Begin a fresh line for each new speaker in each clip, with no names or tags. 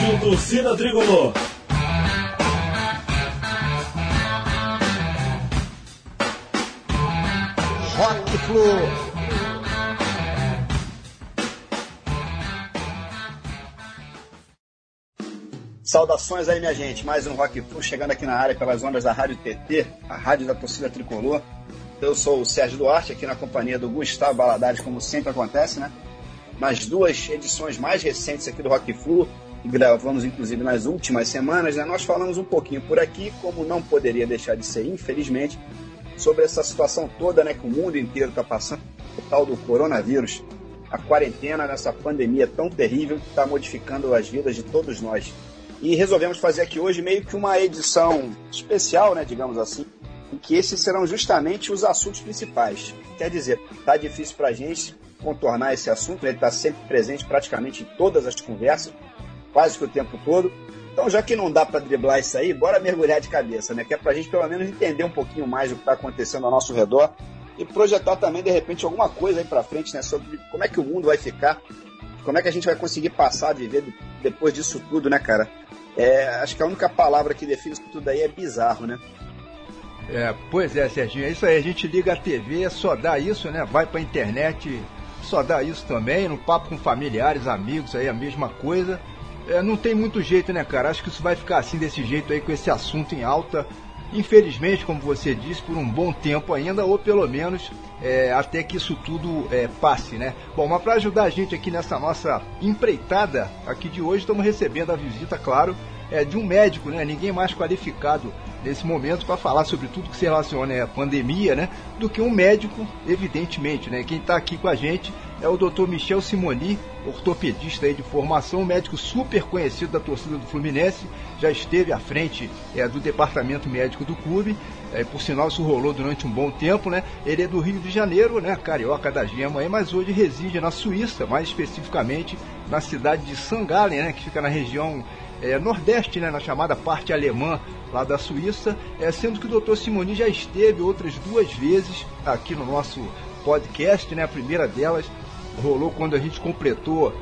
Rádio Torcida Tricolor.
Rock Flu.
Saudações aí, minha gente. Mais um Rock Flu chegando aqui na área pelas ondas da Rádio TT, a rádio da Torcida Tricolor. Eu sou o Sérgio Duarte, aqui na companhia do Gustavo Valadares, como sempre acontece, né? Nas duas edições mais recentes aqui do Rock Flu, que gravamos inclusive nas últimas semanas, né? Nós falamos um pouquinho por aqui, como não poderia deixar de ser, infelizmente, sobre essa situação toda, né, que o mundo inteiro está passando, o tal do coronavírus, a quarentena nessa pandemia tão terrível que está modificando as vidas de todos nós. E resolvemos fazer aqui hoje meio que uma edição especial, né, digamos assim, em que esses serão justamente os assuntos principais. Quer dizer, está difícil para a gente contornar esse assunto, ele está sempre presente praticamente em todas as conversas, quase que o tempo todo. Então, já que não dá para driblar isso aí, bora mergulhar de cabeça, né? Que é para a gente pelo menos entender um pouquinho mais do que está acontecendo ao nosso redor e projetar também, de repente, alguma coisa aí para frente, né? Sobre como é que o mundo vai ficar, como é que a gente vai conseguir passar a viver depois disso tudo, né, cara? Acho que a única palavra que define isso tudo aí é bizarro, né?
Pois é, Serginho, é isso aí. A gente liga a TV, só dá isso, né? Vai pra internet, só dá isso também. No papo com familiares, amigos, aí a mesma coisa. Não tem muito jeito, né, cara? Acho que isso vai ficar assim, desse jeito aí, com esse assunto em alta. Infelizmente, como você disse, por um bom tempo ainda, ou pelo menos até que isso tudo passe, né? Bom, mas para ajudar a gente aqui nessa nossa empreitada aqui de hoje, estamos recebendo a visita, claro, de um médico, né? Ninguém mais qualificado nesse momento para falar sobre tudo que se relaciona à pandemia, né? Do que um médico, evidentemente, né? Quem está aqui com a gente é o Dr. Michel Simoni, ortopedista aí de formação, médico super conhecido da torcida do Fluminense, já esteve à frente do departamento médico do clube, por sinal isso rolou durante um bom tempo, né? Ele é do Rio de Janeiro, né? Carioca da gema aí, mas hoje reside na Suíça, mais especificamente na cidade de St. Gallen, né? Que fica na região nordeste, né? Na chamada parte alemã lá da Suíça, sendo que o Dr. Simoni já esteve outras 2 vezes aqui no nosso podcast, né? A primeira delas rolou quando a gente completou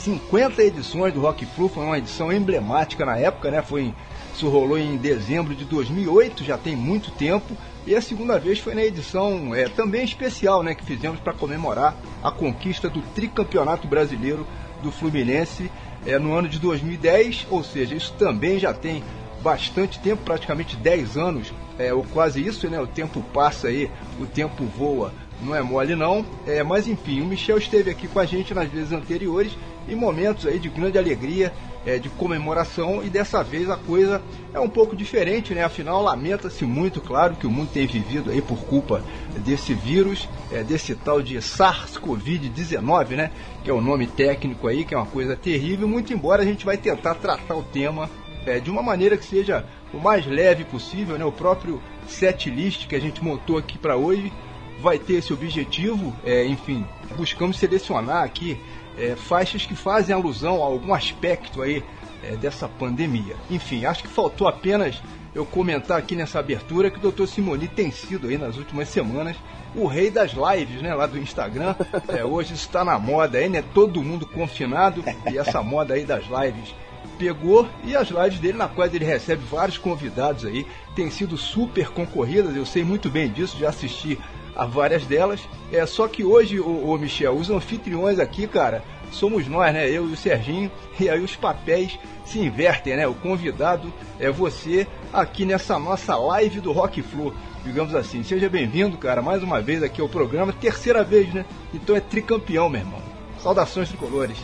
50 edições do Rock Flu, foi uma edição emblemática na época, né? Isso rolou em dezembro de 2008, já tem muito tempo, e a segunda vez foi na edição também especial, né? Que fizemos para comemorar a conquista do tricampeonato brasileiro do Fluminense no ano de 2010, ou seja, isso também já tem bastante tempo, praticamente 10 anos, ou quase isso, né? O tempo passa aí, o tempo voa. Não é mole não, mas enfim, o Michel esteve aqui com a gente nas vezes anteriores, em momentos aí de grande alegria, de comemoração, e dessa vez a coisa é um pouco diferente, né? Afinal, lamenta-se muito, claro, que o mundo tem vivido aí por culpa desse vírus, desse tal de SARS-CoV-19, né? Que é o nome técnico aí, que é uma coisa terrível, muito embora a gente vai tentar tratar o tema de uma maneira que seja o mais leve possível, né? O próprio setlist que a gente montou aqui para hoje vai ter esse objetivo, enfim, buscamos selecionar aqui faixas que fazem alusão a algum aspecto aí dessa pandemia. Enfim, acho que faltou apenas eu comentar aqui nessa abertura que o Dr. Simoni tem sido aí nas últimas semanas o rei das lives, né, lá do Instagram. Hoje isso está na moda aí, né, todo mundo confinado, e essa moda aí das lives pegou, e as lives dele, na qual ele recebe vários convidados aí, tem sido super concorridas, eu sei muito bem disso, já assisti a várias delas. Só que hoje, o Michel, os anfitriões aqui, cara, somos nós, né? Eu e o Serginho, e aí os papéis se invertem, né? O convidado é você aqui nessa nossa live do Rock Flu, digamos assim. Seja bem-vindo, cara, mais uma vez aqui ao programa, terceira vez, né? Então é tricampeão, meu irmão. Saudações tricolores.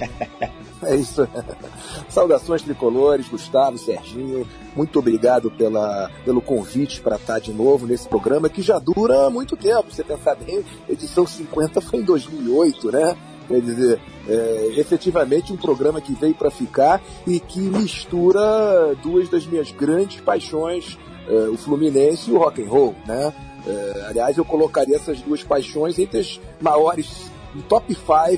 É isso. Saudações tricolores, Gustavo, Serginho. Muito obrigado pelo convite para estar de novo nesse programa que já dura muito tempo. Você pensar bem, edição 50 foi em 2008, né? Quer dizer, efetivamente um programa que veio para ficar e que mistura 2 das minhas grandes paixões, o Fluminense e o rock and roll, né? Aliás, eu colocaria essas 2 paixões entre as maiores, no top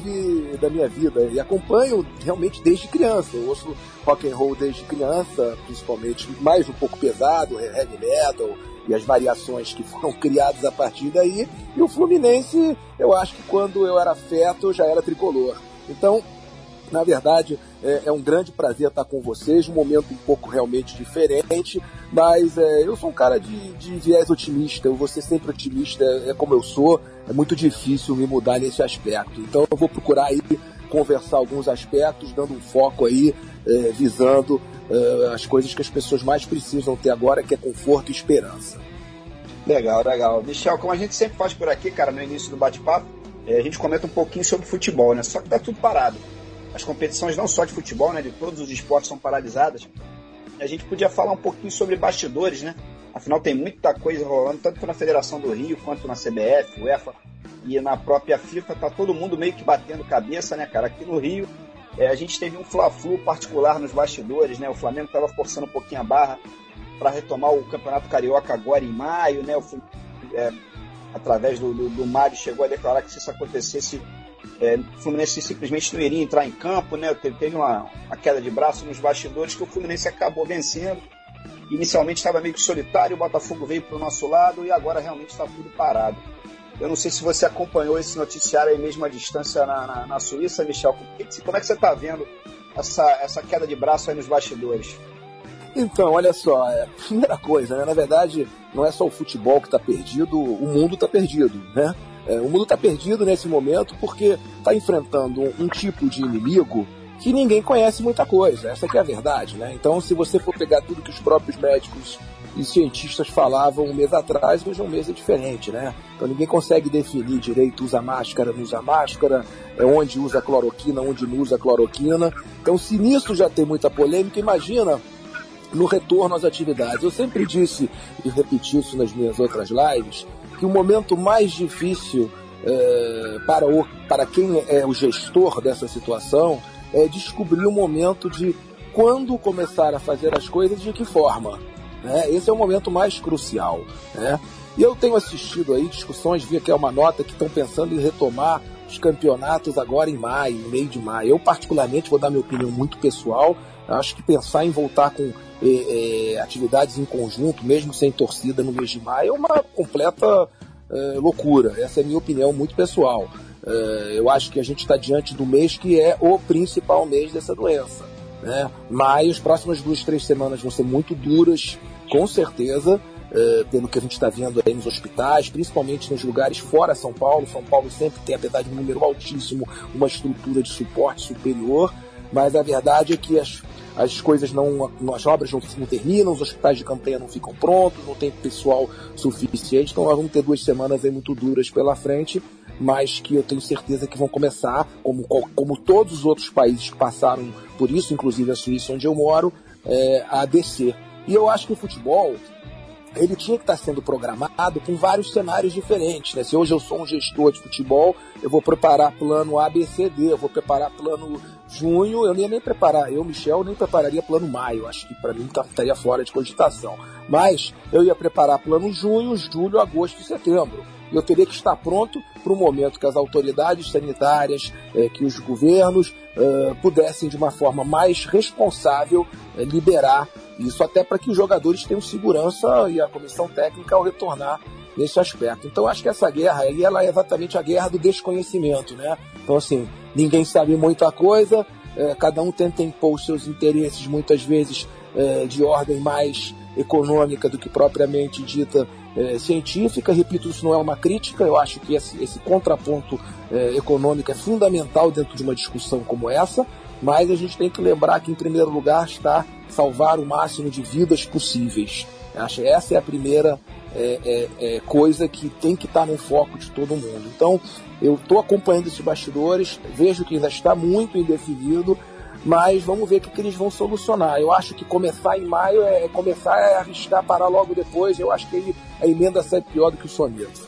5 da minha vida, e acompanho realmente desde criança. Eu ouço rock and roll desde criança, principalmente mais um pouco pesado, heavy metal e as variações que foram criadas a partir daí. E o Fluminense, eu acho que quando eu era feto eu já era tricolor. Então Na verdade, é um grande prazer estar com vocês, um momento um pouco realmente diferente, mas eu sou um cara de viés otimista, eu vou ser sempre otimista, é como eu sou, é muito difícil me mudar nesse aspecto. Então eu vou procurar aí conversar alguns aspectos, dando um foco aí, visando as coisas que as pessoas mais precisam ter agora, que é conforto e esperança.
Legal, legal. Michel, como a gente sempre faz por aqui, cara, no início do bate-papo, a gente comenta um pouquinho sobre futebol, né? Só que tá tudo parado. As competições não só de futebol, né? De todos os esportes são paralisadas. A gente podia falar um pouquinho sobre bastidores, né? Afinal, tem muita coisa rolando, tanto na Federação do Rio, quanto na CBF, UEFA e na própria FIFA. Tá todo mundo meio que batendo cabeça, né, cara? Aqui no Rio, a gente teve um fla-flu particular nos bastidores, né? O Flamengo estava forçando um pouquinho a barra para retomar o Campeonato Carioca agora em maio, né? Através do Mário, chegou a declarar que se isso acontecesse, o Fluminense simplesmente não iria entrar em campo, né? Teve uma queda de braço nos bastidores que o Fluminense acabou vencendo. Inicialmente estava meio que solitário, o Botafogo veio para o nosso lado e agora realmente está tudo parado. Eu não sei se você acompanhou esse noticiário aí mesmo à distância na Suíça, Michel. Como é que você está vendo essa queda de braço aí nos bastidores?
Então, olha só, primeira coisa, né? Na verdade, não é só o futebol que está perdido, o mundo está perdido, né? O mundo está perdido nesse momento porque está enfrentando um tipo de inimigo que ninguém conhece muita coisa, essa que é a verdade, né? Então, se você for pegar tudo que os próprios médicos e cientistas falavam um mês atrás, hoje um mês é diferente, né? Então ninguém consegue definir direito, usa máscara, não usa máscara, onde usa cloroquina, onde não usa cloroquina. Então, se nisso já tem muita polêmica, imagina no retorno às atividades. Eu sempre disse, e repeti isso nas minhas outras lives, que o momento mais difícil para quem é o gestor dessa situação é descobrir o momento de quando começar a fazer as coisas e de que forma, né? Esse é o momento mais crucial, né? E eu tenho assistido aí discussões, vi aqui uma nota que estão pensando em retomar os campeonatos agora em maio, no meio de maio. Eu particularmente vou dar minha opinião muito pessoal, acho que pensar em voltar com atividades em conjunto, mesmo sem torcida no mês de maio, é uma completa loucura. Essa é a minha opinião muito pessoal. Eu acho que a gente está diante do mês que é o principal mês dessa doença, né? Maio, as próximas 2-3 semanas vão ser muito duras, com certeza, pelo que a gente está vendo aí nos hospitais, principalmente nos lugares fora São Paulo. São Paulo sempre tem, apesar de um número altíssimo, uma estrutura de suporte superior, mas a verdade é que as coisas as obras não terminam, os hospitais de campanha não ficam prontos, não tem pessoal suficiente, então nós vamos ter 2 semanas aí muito duras pela frente, mas que eu tenho certeza que vão começar, como todos os outros países que passaram por isso, inclusive a Suíça, onde eu moro, a descer. E eu acho que o futebol, ele tinha que estar sendo programado com vários cenários diferentes, né? Se hoje eu sou um gestor de futebol, eu vou preparar plano A, B, C, D, eu vou preparar plano junho, eu não ia nem preparar, Michel, nem prepararia plano maio, acho que para mim estaria fora de cogitação, mas eu ia preparar plano junho, julho, agosto e setembro. E eu teria que estar pronto para o momento que as autoridades sanitárias, que os governos pudessem, de uma forma mais responsável, liberar isso, até para que os jogadores tenham segurança e a comissão técnica ao retornar nesse aspecto. Então, acho que essa guerra aí, ela é exatamente a guerra do desconhecimento, né? Então, assim, ninguém sabe muita coisa, cada um tenta impor os seus interesses, muitas vezes de ordem mais econômica do que propriamente dita científica. Repito, isso não é uma crítica, eu acho que esse contraponto econômico é fundamental dentro de uma discussão como essa, mas a gente tem que lembrar que, em primeiro lugar, está salvar o máximo de vidas possíveis. Acho que essa é a primeira coisa que tem que estar no foco de todo mundo. Então, eu estou acompanhando esses bastidores, vejo que ainda está muito indefinido, mas vamos ver o que eles vão solucionar. Eu acho que começar em maio é começar a arriscar, parar logo depois. Eu acho que a emenda sai pior do que o soneto.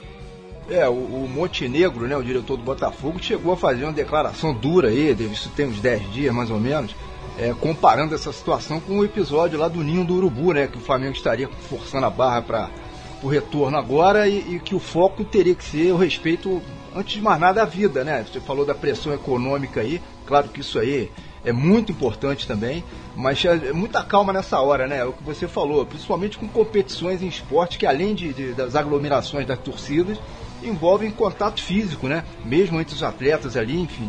O Montenegro, né, o diretor do Botafogo, chegou a fazer uma declaração dura aí, isso tem uns 10 dias mais ou menos, comparando essa situação com o episódio lá do Ninho do Urubu, né, que o Flamengo estaria forçando a barra para o retorno agora e que o foco teria que ser o respeito, antes de mais nada, à vida, né? Você falou da pressão econômica aí, claro que isso aí é muito importante também, mas muita calma nessa hora, né? É o que você falou, principalmente com competições em esporte que, além das aglomerações das torcidas, envolvem contato físico, né? Mesmo entre os atletas ali, enfim.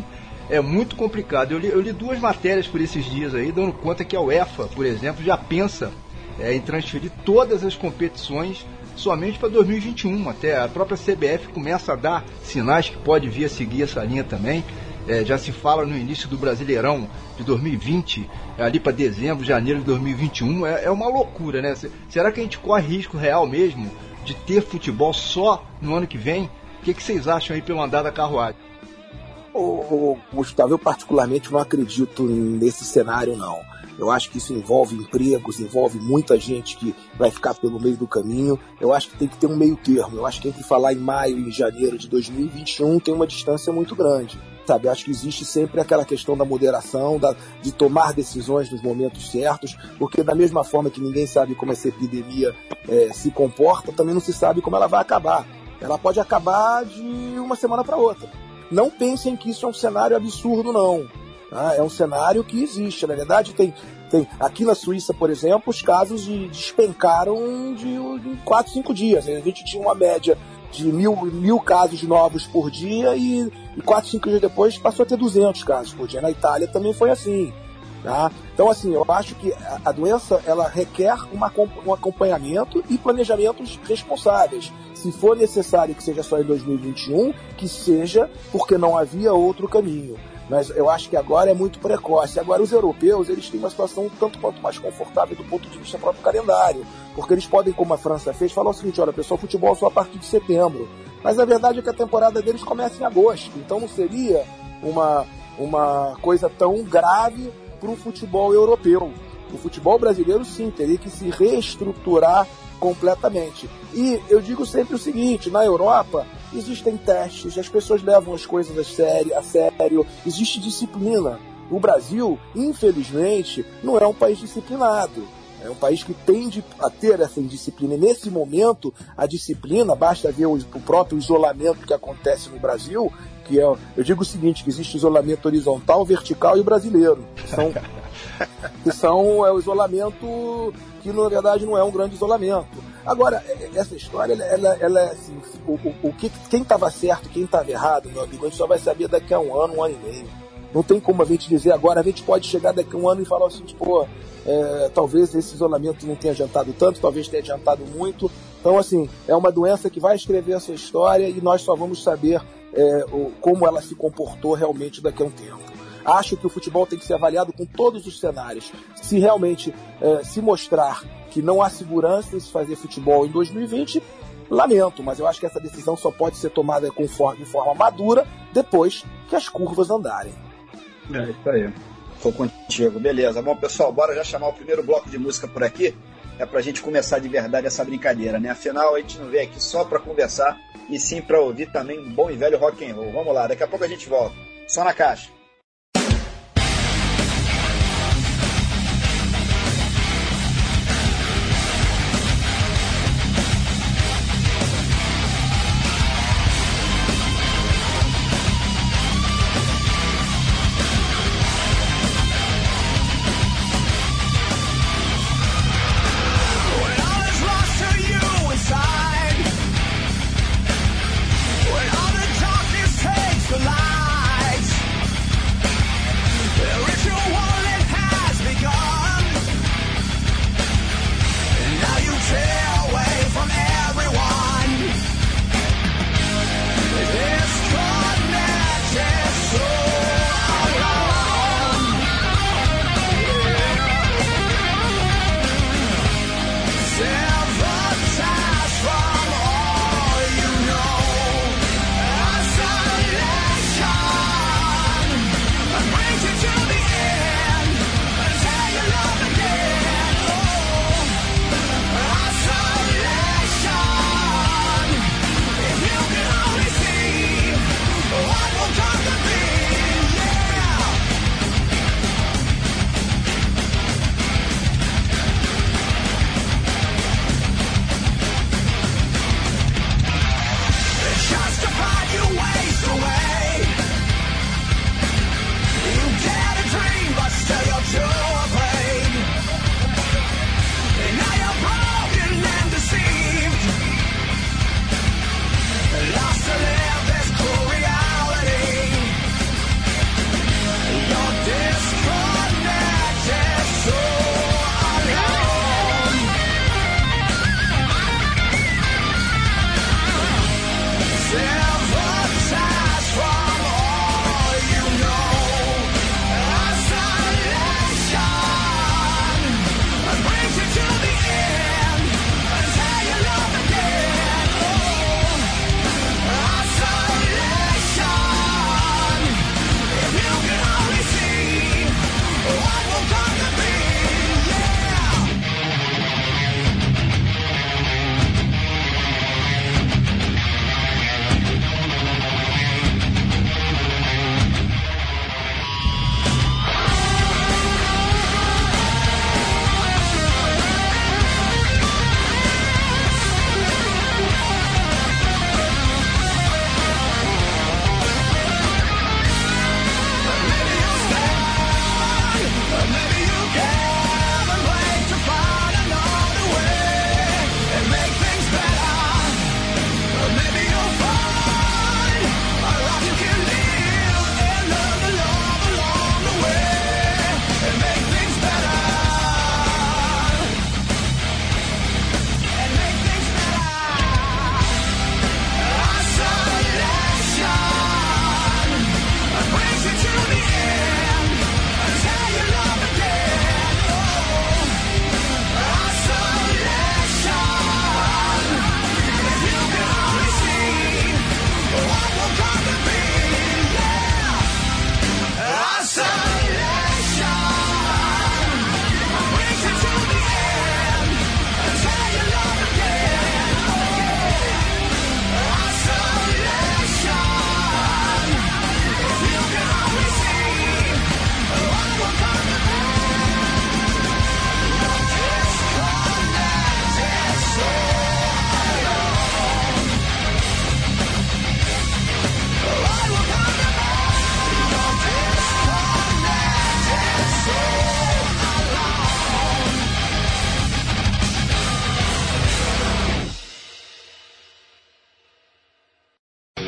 é muito complicado. Eu li 2 matérias por esses dias aí, dando conta que a UEFA, por exemplo, já pensa em transferir todas as competições somente para 2021. Até a própria CBF começa a dar sinais que pode vir a seguir essa linha também. Já se fala no início do Brasileirão de 2020, ali para dezembro, janeiro de 2021. É uma loucura, né? Será que a gente corre risco real mesmo de ter futebol só no ano que vem? O que vocês acham aí pelo andar da carruagem?
Gustavo, eu particularmente não acredito nesse cenário, não. Eu acho que isso envolve empregos, envolve muita gente que vai ficar pelo meio do caminho. Eu acho que tem que ter um meio termo. Eu acho que entre falar em maio e em janeiro de 2021 tem uma distância muito grande. Sabe, eu acho que existe sempre aquela questão da moderação, de tomar decisões nos momentos certos, porque da mesma forma que ninguém sabe como essa epidemia se comporta, também não se sabe como ela vai acabar. Ela pode acabar de uma semana para outra. Não pensem que isso é um cenário absurdo, não. É um cenário que existe. Na verdade, tem aqui na Suíça, por exemplo, os casos despencaram de 4, 5 dias. A gente tinha uma média de 1.000 casos novos por dia e 4, 5 dias depois passou a ter 200 casos por dia. Na Itália também foi assim. Tá? Então, assim, eu acho que a doença ela requer um acompanhamento e planejamentos responsáveis. Se for necessário que seja só em 2021, que seja, porque não havia outro caminho. Mas eu acho que agora é muito precoce. Agora, os europeus, eles têm uma situação tanto quanto mais confortável do ponto de vista do próprio calendário. Porque eles podem, como a França fez, falar o seguinte: olha, pessoal, futebol só a partir de setembro. Mas a verdade é que a temporada deles começa em agosto. Então não seria uma coisa tão grave para o futebol europeu. O futebol brasileiro, sim, teria que se reestruturar completamente. E eu digo sempre o seguinte: na Europa existem testes, as pessoas levam as coisas a sério, existe disciplina. O Brasil, infelizmente, não é um país disciplinado. É um país que tende a ter essa indisciplina. E nesse momento, a disciplina, basta ver o próprio isolamento que acontece no Brasil, que eu digo o seguinte, que existe isolamento horizontal, vertical e brasileiro. Que são o isolamento que, na verdade, não é um grande isolamento. Agora, essa história, ela é assim, quem estava certo, quem estava errado, meu amigo, a gente só vai saber daqui a um ano e meio. Não tem como a gente dizer agora, a gente pode chegar daqui a um ano e falar assim, pô, talvez esse isolamento não tenha adiantado tanto, talvez tenha adiantado muito. Então, assim, é uma doença que vai escrever a sua história e nós só vamos saber como ela se comportou realmente daqui a um tempo. Acho que o futebol tem que ser avaliado com todos os cenários. Se realmente se mostrar que não há segurança em se fazer futebol em 2020, lamento, mas eu acho que essa decisão só pode ser tomada de forma madura depois que as curvas andarem.
É isso aí. Tô contigo, beleza. Bom, pessoal, bora já chamar o primeiro bloco de música por aqui. É pra gente começar de verdade essa brincadeira, né? Afinal, a gente não veio aqui só pra conversar, e sim pra ouvir também um bom e velho rock and roll. Vamos lá, daqui a pouco a gente volta. Só na caixa.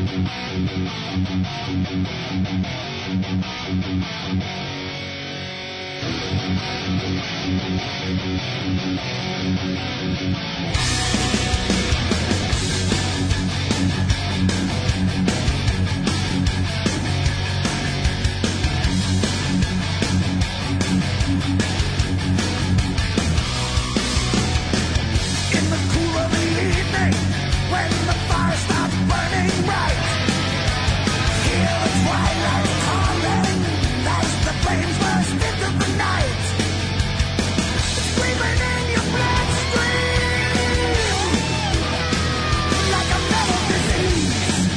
Like a metal disease.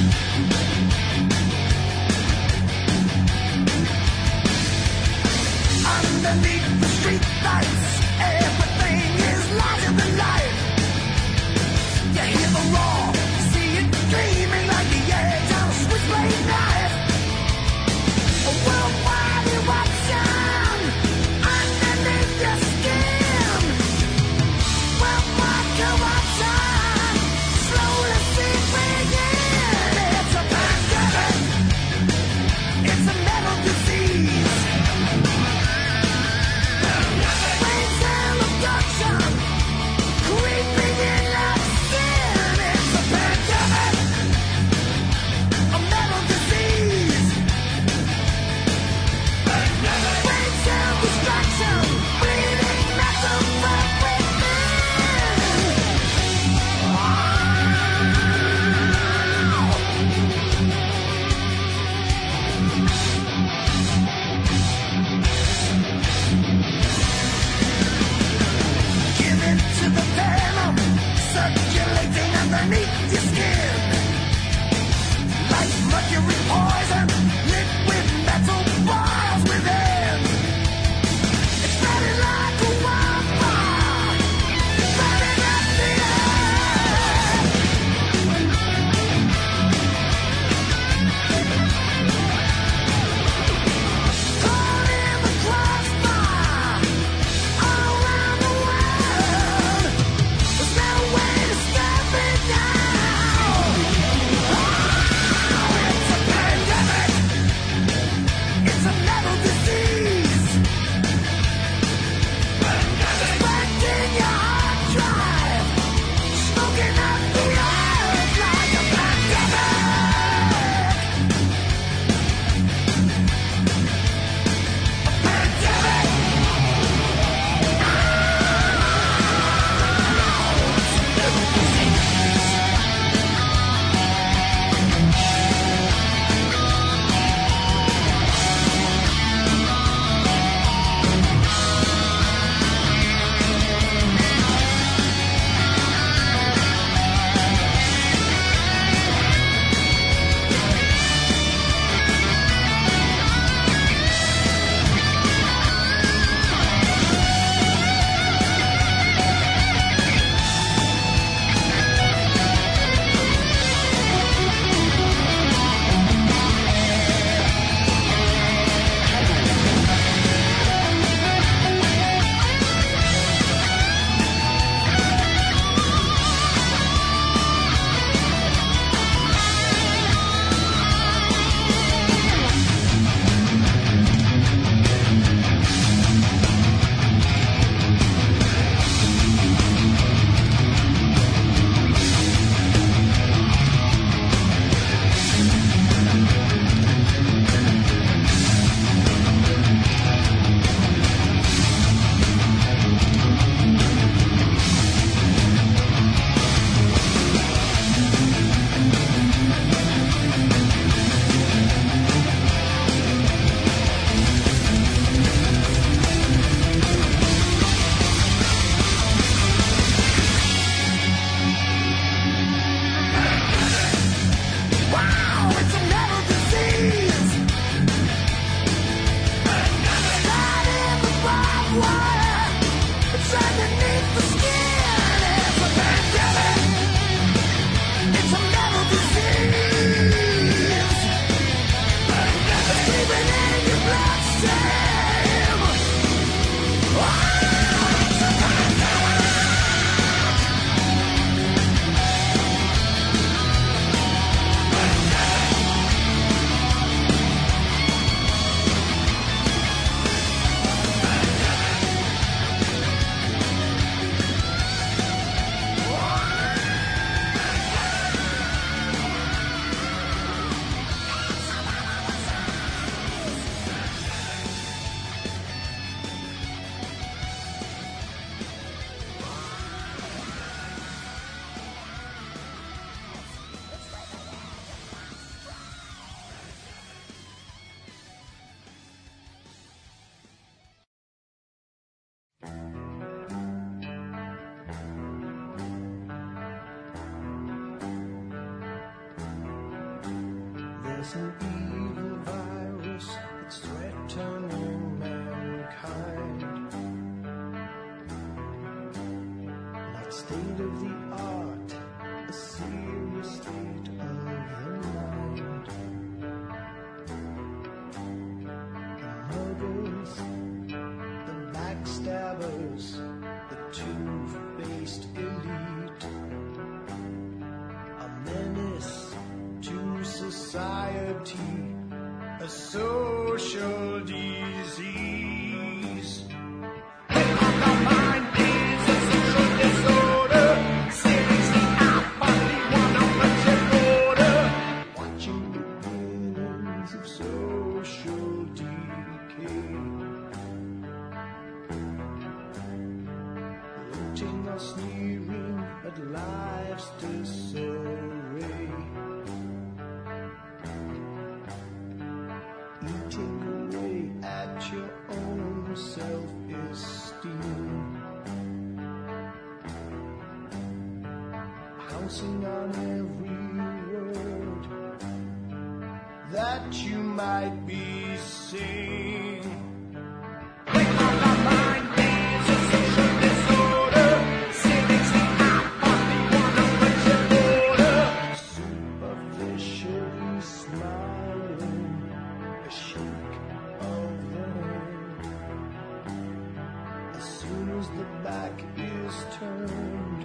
There's an evil virus that's threatening mankind. Not state of the art, a serious state of the mind. The muggers, the backstabbers, the two-faced elite, a menace to society, a social disease. The mind is a social disorder, seriously out by the one on the border. Watching the beginnings of social decay, floating or sneering at life's disarray. Eating away at your own self-esteem, pouncing on every word that you might be saying. The mind is a social disorder, seriously out on the one on which you border. Superficially smiling, a shake of the hand. As soon as the back is turned,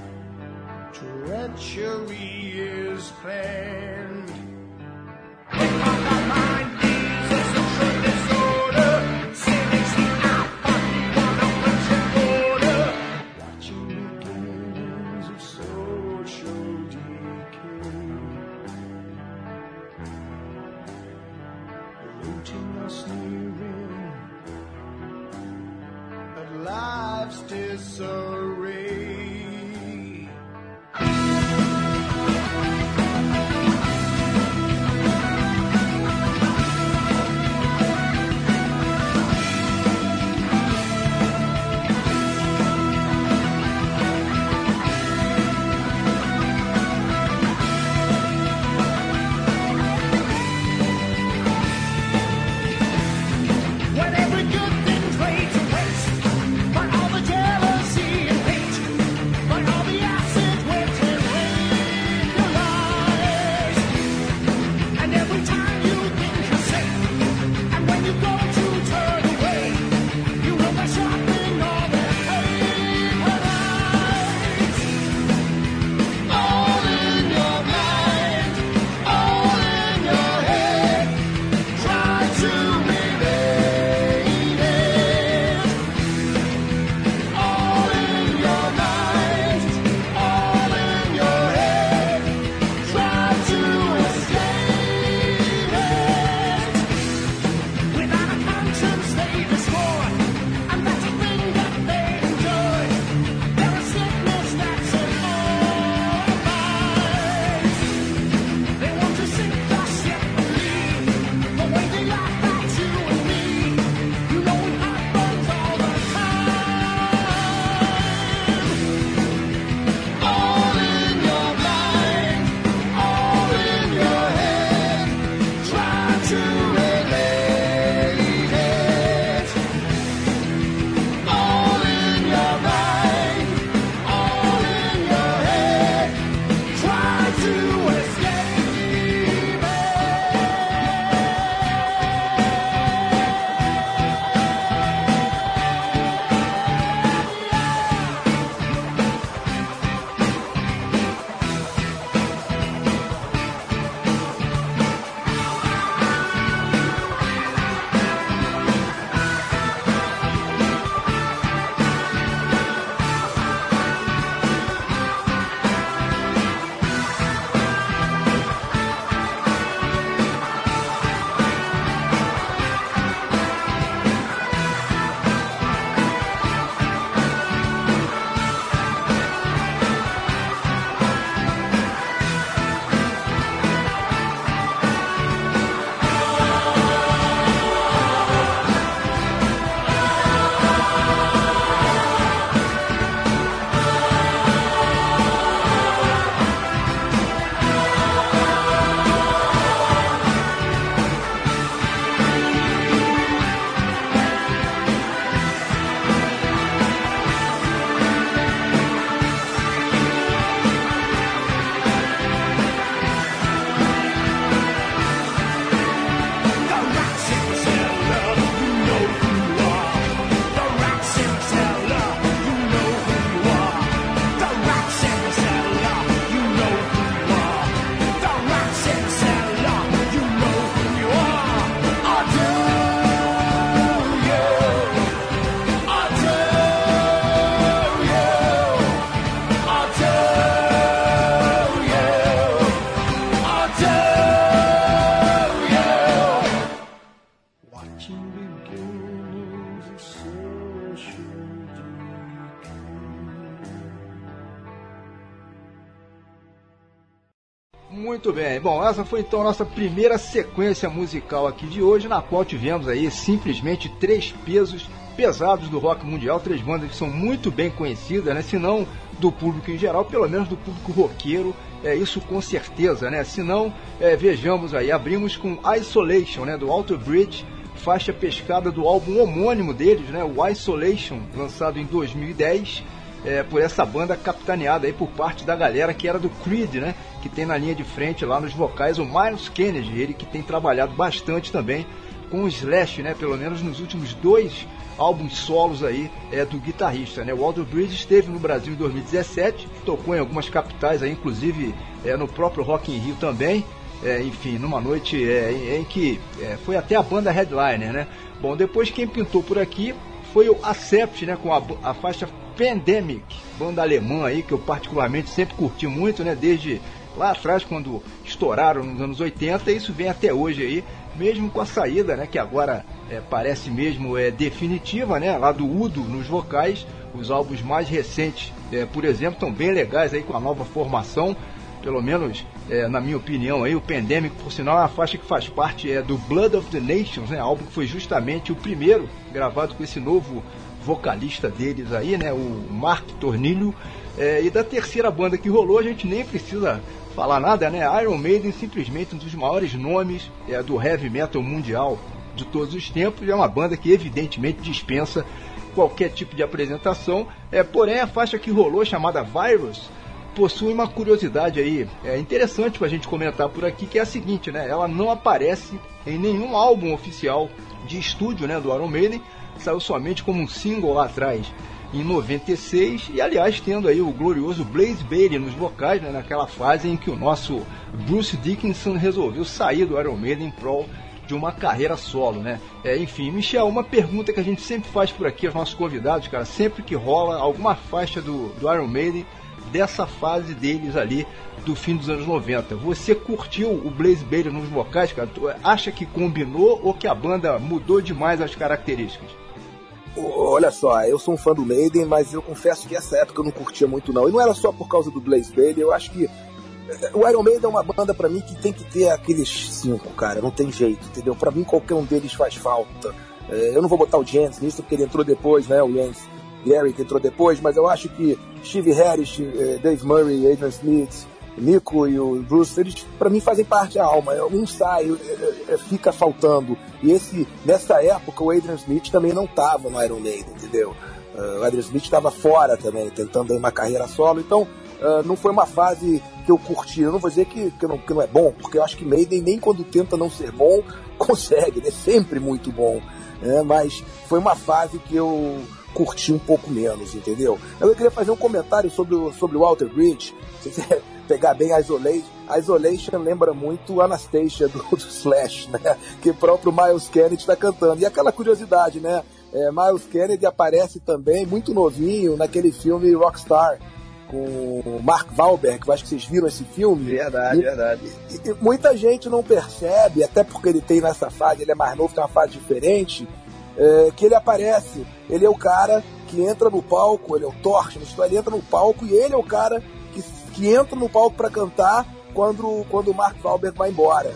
treachery is planned. The mind is a social disorder, seriously out on the one on which you border. Watching the beginnings of social decay, looting or sneering at life's disarray. When every good thing fades to waste, but all the jealousy and hate
Muito bem. Bom, essa foi então a nossa primeira sequência musical aqui de hoje, na qual tivemos aí simplesmente 3 pesos pesados do rock mundial, 3 bandas que são muito bem conhecidas, né? Se não do público em geral, pelo menos do público roqueiro, isso com certeza, né? Se não, vejamos aí, abrimos com Isolation, né? Do Alter Bridge, faixa pescada do álbum homônimo deles, né? O Isolation, lançado em 2010, por essa banda capitaneada aí por parte da galera que era do Creed, né? Que tem na linha de frente lá nos vocais o Myles Kennedy, ele que tem trabalhado bastante também com o Slash, né? Pelo menos nos últimos 2 álbuns solos aí do guitarrista, né? O Alter Bridge esteve no Brasil em 2017, tocou em algumas capitais aí, inclusive no próprio Rock in Rio também, enfim, numa noite em que foi até a banda headliner, né? Bom, depois quem pintou por aqui foi o Accept, né? Com a faixa Pandemic, banda alemã aí que eu particularmente sempre curti muito, né? Desde lá atrás, quando estouraram nos anos 80, e isso vem até hoje aí, mesmo com a saída, né? Que agora parece mesmo definitiva, né? Lá do Udo nos vocais. Os álbuns mais recentes, por exemplo, estão bem legais aí com a nova formação, pelo menos na minha opinião aí. O Pandemic, por sinal, é uma faixa que faz parte do Blood of the Nations, né? Álbum que foi justamente o primeiro gravado com esse novo vocalista deles aí, né? O Mark Tornillo. E da terceira banda que rolou, a gente nem precisa falar nada, né? Iron Maiden, simplesmente um dos maiores nomes do heavy metal mundial de todos os tempos. É uma banda que evidentemente dispensa qualquer tipo de apresentação. Porém, a faixa que rolou, chamada Virus, possui uma curiosidade aí interessante pra gente comentar por aqui, que é a seguinte, né? Ela não aparece em nenhum álbum oficial de estúdio, né, do Iron Maiden. Saiu somente como um single lá atrás, em 96, e aliás tendo aí o glorioso Blaze Bayley nos vocais, né, naquela fase em que o nosso Bruce Dickinson resolveu sair do Iron Maiden em prol de uma carreira solo, né? Enfim, Michel, uma pergunta que a gente sempre faz por aqui aos nossos convidados, cara, sempre que rola alguma faixa do Iron Maiden, dessa fase deles ali, do fim dos anos 90. Você curtiu o Blaze Bayley nos vocais, cara? Tu acha que combinou ou que a banda mudou demais as características?
Olha só, eu sou um fã do Maiden, mas eu confesso que essa época eu não curtia muito não. E não era só por causa do Blaze Bayley, eu acho que o Iron Maiden é uma banda pra mim que tem que ter aqueles 5, cara, não tem jeito, entendeu? Pra mim qualquer um deles faz falta. Eu não vou botar o Jens nisso porque ele entrou depois, né, o Jens Garrett entrou depois, mas eu acho que Steve Harris, Dave Murray, Adrian Smith, Nico e o Bruce, eles pra mim fazem parte da alma. Um sai, fica faltando. E nessa época o Adrian Smith também não estava no Iron Maiden, entendeu? O Adrian Smith estava fora também, tentando aí uma carreira solo. Então não foi uma fase que eu curti. Eu não vou dizer que não é bom, porque eu acho que Maiden, nem quando tenta não ser bom, consegue. Ele é sempre muito bom, né? Mas foi uma fase que eu curti um pouco menos, entendeu? Eu queria fazer um comentário sobre o Alter Bridge. Se você pegar bem a Isolation lembra muito Anastasia do Slash, né? Que o próprio Myles Kennedy está cantando. E aquela curiosidade, né? Myles Kennedy aparece também muito novinho naquele filme Rockstar com o Mark Wahlberg. Eu acho que vocês viram esse filme.
Verdade.
E muita gente não percebe, até porque ele tem nessa fase, ele é mais novo, tem uma fase diferente, que ele aparece. Ele é o cara que entra no palco, ele é o Torch, ele entra no palco e ele é o cara que entra no palco para cantar quando o Mark Wahlberg vai embora.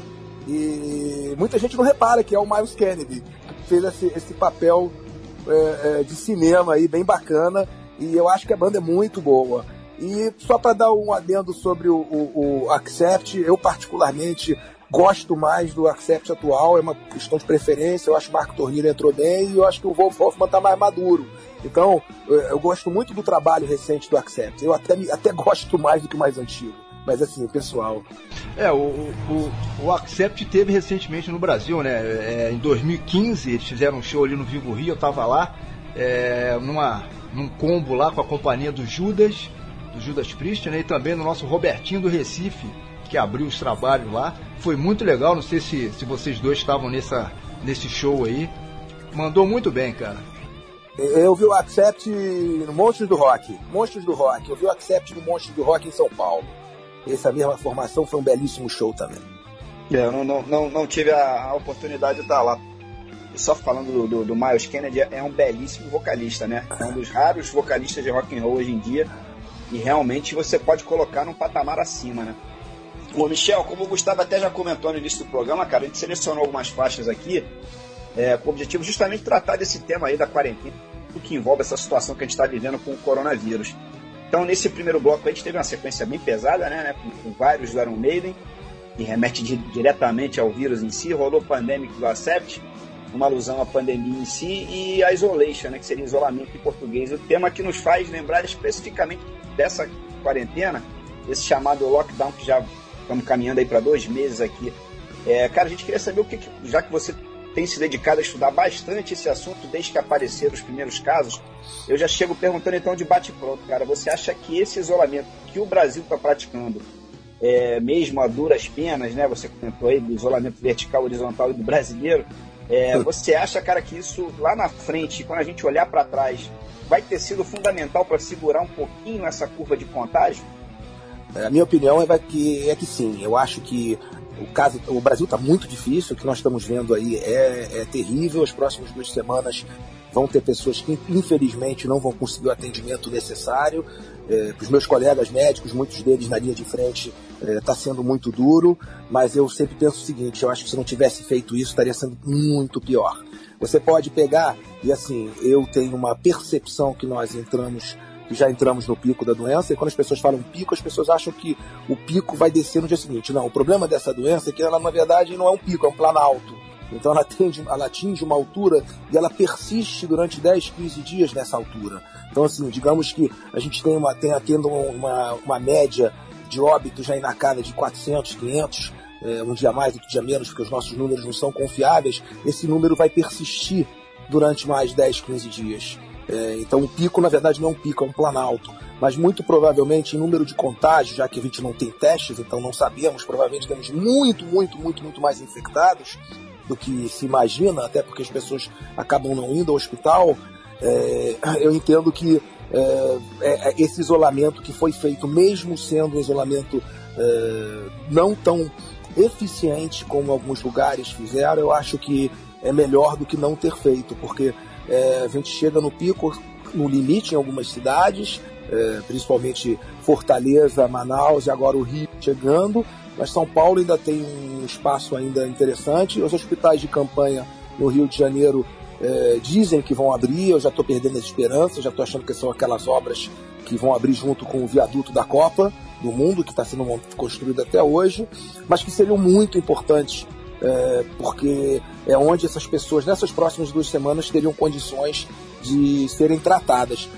E muita gente não repara que é o Myles Kennedy, que fez esse papel de cinema aí bem bacana, e eu acho que a banda é muito boa. E só para dar um adendo sobre o Accept, eu particularmente gosto mais do Accept atual, é uma questão de preferência. Eu acho que o Mark Tornillo entrou bem e eu acho que o Wolf Hoffmann está mais maduro. Então, eu gosto muito do trabalho recente do Accept. Eu até gosto mais do que o mais antigo. Mas assim, o pessoal...
O Accept teve recentemente no Brasil, né? Em 2015, eles fizeram um show ali no Vivo Rio, eu tava lá, num combo lá com a companhia do Judas Priest, né? E também no nosso Robertinho do Recife, que abriu os trabalhos lá. Foi muito legal, não sei se vocês dois estavam nesse show aí. Mandou muito bem, cara.
Eu vi o Accept no Monstros do Rock. Eu vi o Accept no Monstros do Rock em São Paulo. Essa mesma formação foi um belíssimo show também.
Eu não tive a oportunidade de estar lá. E só falando do Myles Kennedy, é um belíssimo vocalista, né? É um dos raros vocalistas de rock and roll hoje em dia. E realmente você pode colocar num patamar acima, né? Ô, Michel, como o Gustavo até já comentou no início do programa, cara, a gente selecionou algumas faixas aqui com o objetivo justamente de tratar desse tema aí da quarentena, o que envolve essa situação que a gente está vivendo com o coronavírus. Então, nesse primeiro bloco a gente teve uma sequência bem pesada, né, com vários do Iron Maiden, que remete diretamente ao vírus em si. Rolou Pandemic do Accept, uma alusão à pandemia em si, e a Isolation, né, que seria isolamento em português. O tema que nos faz lembrar especificamente dessa quarentena, esse chamado lockdown, que já estamos caminhando aí para 2 meses aqui. Cara, a gente queria saber já que você tem se dedicado a estudar bastante esse assunto desde que apareceram os primeiros casos, eu já chego perguntando então de bate-pronto, cara, você acha que esse isolamento que o Brasil está praticando, mesmo a duras penas, né, você comentou aí do isolamento vertical, horizontal e do brasileiro, você acha, cara, que isso lá na frente, quando a gente olhar para trás, vai ter sido fundamental para segurar um pouquinho essa curva de contágio?
A minha opinião é que sim. Eu acho que o Brasil está muito difícil. O que nós estamos vendo aí é terrível. As próximas 2 semanas vão ter pessoas que infelizmente não vão conseguir o atendimento necessário. Para os meus colegas médicos, muitos deles na linha de frente, está sendo muito duro, mas eu sempre penso o seguinte: eu acho que se não tivesse feito isso, estaria sendo muito pior. Você pode pegar, e assim, eu tenho uma percepção que já entramos no pico da doença, e quando as pessoas falam pico, as pessoas acham que o pico vai descer no dia seguinte. Não, o problema dessa doença é que ela, na verdade, não é um pico, é um planalto. Então ela atinge uma altura e ela persiste durante 10, 15 dias nessa altura. Então, assim, digamos que a gente tendo uma média de óbitos já na casa de 400, 500, um dia mais, outro dia menos, porque os nossos números não são confiáveis. Esse número vai persistir durante mais 10, 15 dias. Então o pico, na verdade, não é um pico, é um planalto. Mas muito provavelmente, em número de contágios, já que a gente não tem testes, então não sabemos, provavelmente temos muito mais infectados do que se imagina, até porque as pessoas acabam não indo ao hospital. Eu entendo que esse isolamento que foi feito, mesmo sendo um isolamento não tão eficiente como alguns lugares fizeram, eu acho que é melhor do que não ter feito, porque a gente chega no pico, no limite em algumas cidades, principalmente Fortaleza, Manaus e agora o Rio chegando, mas São Paulo ainda tem um espaço ainda interessante. Os hospitais de campanha no Rio de Janeiro dizem que vão abrir. Eu já estou perdendo as esperanças, já estou achando que são aquelas obras que vão abrir junto com o viaduto da Copa do Mundo, que está sendo construído até hoje, mas que seriam muito importantes, porque é onde essas pessoas, nessas próximas 2 semanas, teriam condições de serem tratadas.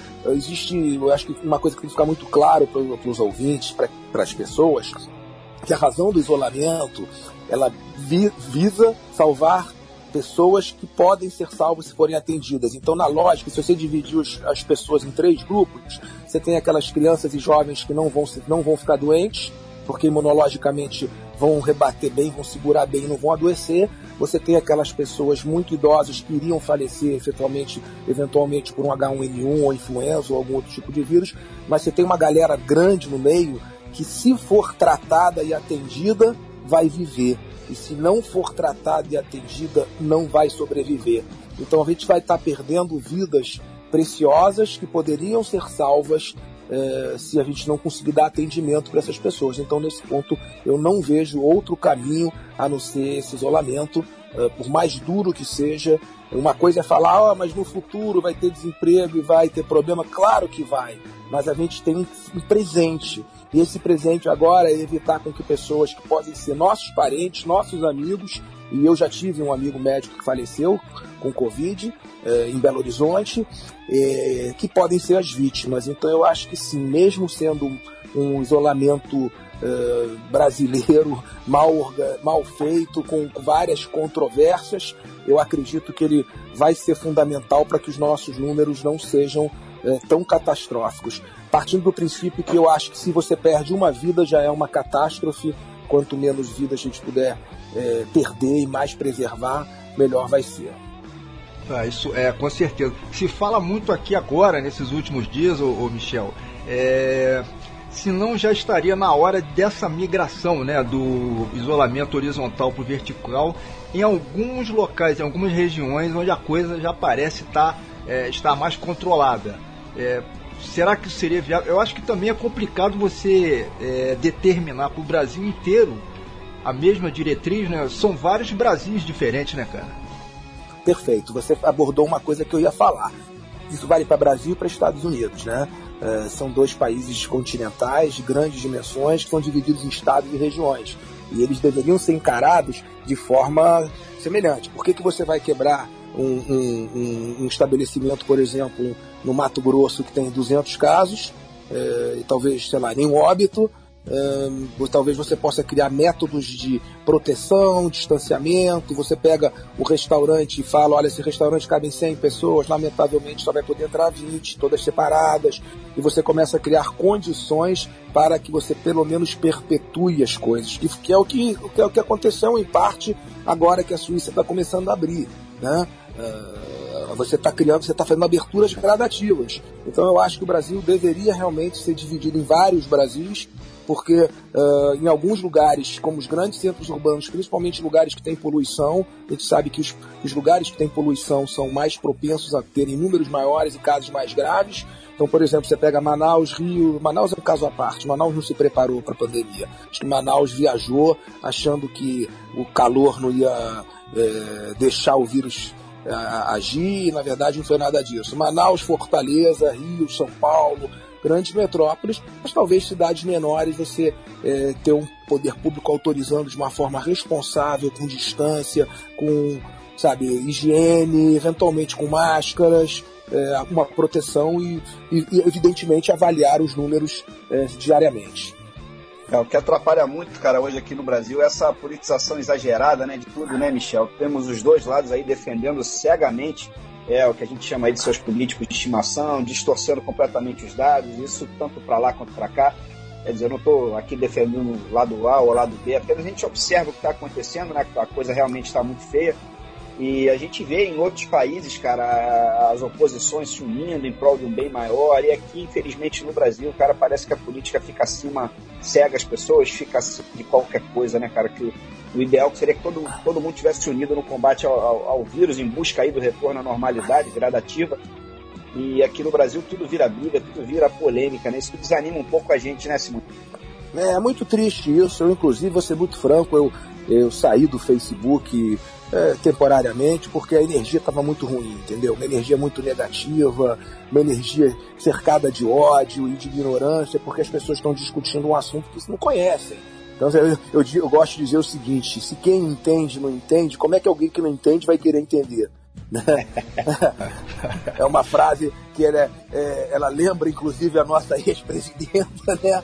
Eu acho que uma coisa que tem que ficar muito claro para os ouvintes, para as pessoas, que a razão do isolamento, ela visa salvar pessoas que podem ser salvas se forem atendidas. Então, na lógica, se você dividir as pessoas em 3 grupos, você tem aquelas crianças e jovens que não vão ficar doentes, porque imunologicamente vão rebater bem, vão segurar bem, não vão adoecer. Você tem aquelas pessoas muito idosas que iriam falecer eventualmente por um H1N1 ou influenza ou algum outro tipo de vírus, mas você tem uma galera grande no meio que, se for tratada e atendida, vai viver. E se não for tratada e atendida, não vai sobreviver. Então a gente vai estar perdendo vidas preciosas que poderiam ser salvas se a gente não conseguir dar atendimento para essas pessoas. Então, nesse ponto, eu não vejo outro caminho a não ser esse isolamento, por mais duro que seja. Uma coisa é falar, mas no futuro vai ter desemprego e vai ter problema. Claro que vai, mas a gente tem um presente. E esse presente agora é evitar com que pessoas que podem ser nossos parentes, nossos amigos, e eu já tive um amigo médico que faleceu com Covid em Belo Horizonte, que podem ser as vítimas. Então eu acho que sim, mesmo sendo um isolamento brasileiro mal feito, com várias controvérsias, eu acredito que ele vai ser fundamental para que os nossos números não sejam tão catastróficos. Partindo do princípio que eu acho que se você perde uma vida já é uma catástrofe, quanto menos vida a gente puder perder e mais preservar, melhor vai ser.
Isso com certeza. Se fala muito aqui agora, nesses últimos dias, ô Michel, se não já estaria na hora dessa migração, né, do isolamento horizontal para o vertical em alguns locais, em algumas regiões onde a coisa já parece estar mais controlada. será que isso seria viável? Eu acho que também é complicado você determinar para o Brasil inteiro a mesma diretriz, né? São vários Brasis diferentes, né, cara?
Perfeito, você abordou uma coisa que eu ia falar. Isso vale para Brasil e para Estados Unidos, né? São dois países continentais de grandes dimensões que são divididos em estados e regiões. E eles deveriam ser encarados de forma semelhante. Por que você vai quebrar um estabelecimento, por exemplo, no Mato Grosso que tem 200 casos, e talvez, sei lá, nenhum óbito? Talvez você possa criar métodos de proteção, distanciamento. Você pega o restaurante e fala, olha, esse restaurante cabe em 100 pessoas, lamentavelmente só vai poder entrar 20, todas separadas, e você começa a criar condições para que você pelo menos perpetue as coisas, que é o que aconteceu em parte agora que a Suíça está começando a abrir, né? Você está fazendo aberturas gradativas. Então eu acho que o Brasil deveria realmente ser dividido em vários Brasis, porque em alguns lugares, como os grandes centros urbanos, principalmente lugares que têm poluição, a gente sabe que os lugares que têm poluição são mais propensos a terem números maiores e casos mais graves. Então, por exemplo, você pega Manaus, Rio. Manaus é um caso à parte. Manaus não se preparou para a pandemia. Acho que Manaus viajou achando que o calor não ia deixar o vírus agir, e na verdade não foi nada disso. Manaus, Fortaleza, Rio, São Paulo, grandes metrópoles, mas talvez cidades menores você ter um poder público autorizando de uma forma responsável, com distância, com, sabe, higiene, eventualmente com máscaras, uma proteção e evidentemente avaliar os números diariamente.
O que atrapalha muito, cara, hoje aqui no Brasil é essa politização exagerada, né, de tudo, né, Michel? Temos os dois lados aí defendendo cegamente o que a gente chama aí de seus políticos de estimação, distorcendo completamente os dados, isso tanto para lá quanto para cá. Quer dizer, eu não estou aqui defendendo o lado A ou o lado B, apenas a gente observa o que está acontecendo, né, que a coisa realmente está muito feia. E a gente vê em outros países, cara, as oposições se unindo em prol de um bem maior. E aqui, infelizmente, no Brasil, cara, parece que a política fica acima, cega as pessoas, fica acima de qualquer coisa, né, cara? Que o ideal seria que todo mundo tivesse unido no combate ao vírus, em busca aí do retorno à normalidade gradativa. E aqui no Brasil tudo vira briga, tudo vira polêmica, né? Isso desanima um pouco a gente, né, Simão?
É muito triste isso. Eu, inclusive, vou ser muito franco, eu saí do Facebook temporariamente porque a energia estava muito ruim, entendeu? Uma energia muito negativa, uma energia cercada de ódio e de ignorância, porque as pessoas estão discutindo um assunto que não conhecem. Então eu gosto de dizer o seguinte: se quem entende não entende, como é que alguém que não entende vai querer entender? É uma frase que ela lembra inclusive a nossa ex-presidenta, né?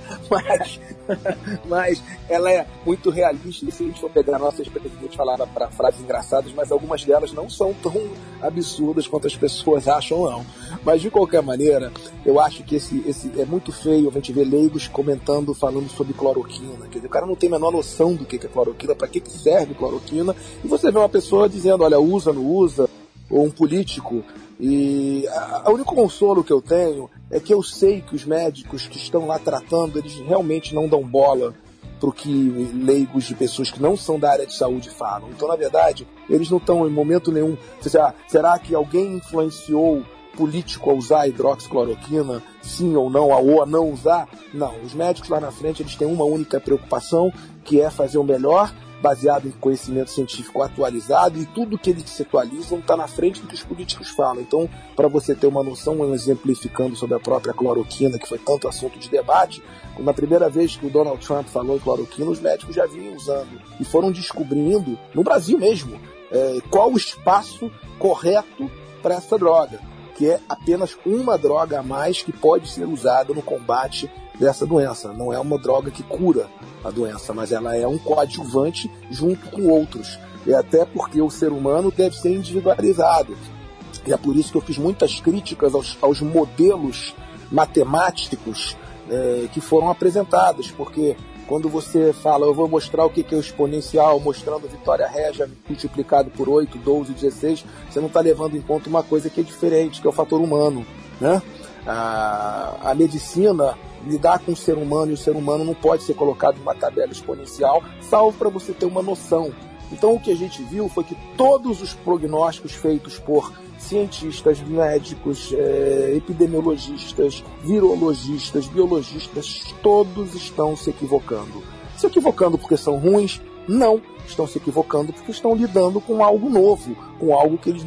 Mas ela é muito realista. E se a gente for pegar a nossa ex-presidente, falava para frases engraçadas, mas algumas delas não são tão absurdas quanto as pessoas acham, não. Mas de qualquer maneira, eu acho que esse é muito feio a gente ver leigos comentando, falando sobre cloroquina. Quer dizer, o cara não tem a menor noção do que é cloroquina, para que serve cloroquina, e você vê uma pessoa dizendo, olha, usa, não usa, ou um político. E o único consolo que eu tenho é que eu sei que os médicos que estão lá tratando, eles realmente não dão bola para o que leigos de pessoas que não são da área de saúde falam. Então, na verdade, eles não estão em momento nenhum. Será que alguém influenciou político a usar hidroxicloroquina, sim ou não, ou a não usar? Não, os médicos lá na frente, eles têm uma única preocupação, que é fazer o melhor, baseado em conhecimento científico atualizado, e tudo que eles se atualizam está na frente do que os políticos falam. Então, para você ter uma noção, exemplificando sobre a própria cloroquina, que foi tanto assunto de debate, na primeira vez que o Donald Trump falou em cloroquina, os médicos já vinham usando, e foram descobrindo, no Brasil mesmo, qual o espaço correto para essa droga, que é apenas uma droga a mais que pode ser usada no combate dessa doença. Não é uma droga que cura a doença, mas ela é um coadjuvante junto com outros. E até porque o ser humano deve ser individualizado. E é por isso que eu fiz muitas críticas aos modelos matemáticos que foram apresentados, porque quando você fala, eu vou mostrar o que é o exponencial, mostrando Vitória Régia multiplicado por 8, 12, 16, você não está levando em conta uma coisa que é diferente, que é o fator humano, né? A medicina lidar com o ser humano, e o ser humano não pode ser colocado em uma tabela exponencial, salvo para você ter uma noção. Então o que a gente viu foi que todos os prognósticos feitos por cientistas, médicos, epidemiologistas, virologistas, biologistas, todos estão se equivocando. Se equivocando porque são ruins? Não. Estão se equivocando porque estão lidando com algo novo, com algo que eles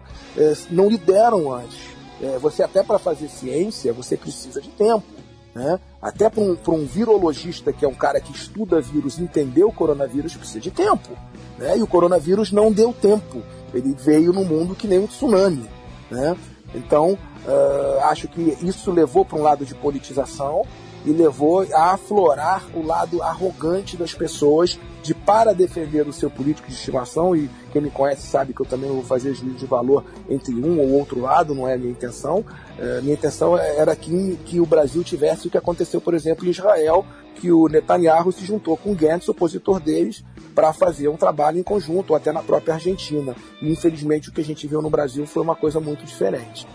não lideram antes. Você até para fazer ciência, você precisa de tempo. Né? Até para um virologista, que é um cara que estuda vírus, entender o coronavírus, precisa de tempo. Né? E o coronavírus não deu tempo. Ele veio no mundo que nem um tsunami. Né? Então, acho que isso levou para um lado de politização e levou a aflorar o lado arrogante das pessoas para defender o seu político de estimação, e quem me conhece sabe que eu também não vou fazer juízo de valor entre um ou outro lado, não é a minha intenção. Minha intenção era que o Brasil tivesse o que aconteceu, por exemplo, em Israel, que o Netanyahu se juntou com o Gantz, opositor deles, para fazer um trabalho em conjunto, ou até na própria Argentina. E, infelizmente, o que a gente viu no Brasil foi uma coisa muito diferente.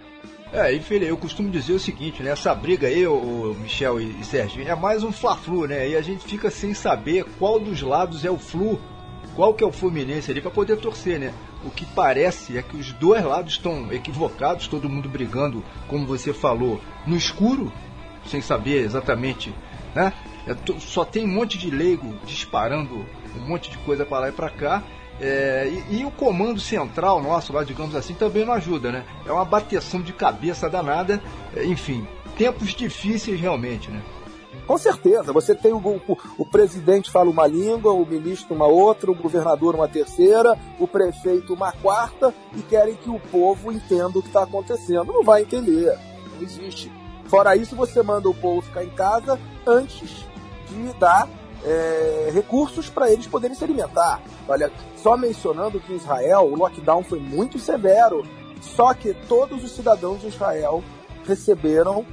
E filho, eu costumo dizer o seguinte, né? Essa briga aí, o Michel e Serginho, é mais um fla-flu, né? E a gente fica sem saber qual dos lados é o flu, qual que é o Fluminense ali, para poder torcer, né? O que parece é que os dois lados estão equivocados, todo mundo brigando, como você falou, no escuro, sem saber exatamente, né? Só tem um monte de leigo disparando um monte de coisa para lá e para cá. E o comando central nosso, lá, digamos assim, também não ajuda, né? É uma bateção de cabeça danada. Enfim, tempos difíceis realmente, né?
Com certeza, você tem o presidente fala uma língua, o ministro uma outra, o governador uma terceira, o prefeito uma quarta, e querem que o povo entenda o que está acontecendo. Não vai entender, não existe. Fora isso, você manda o povo ficar em casa antes de dar recursos para eles poderem se alimentar. Olha, só mencionando que em Israel o lockdown foi muito severo, só que todos os cidadãos de Israel receberam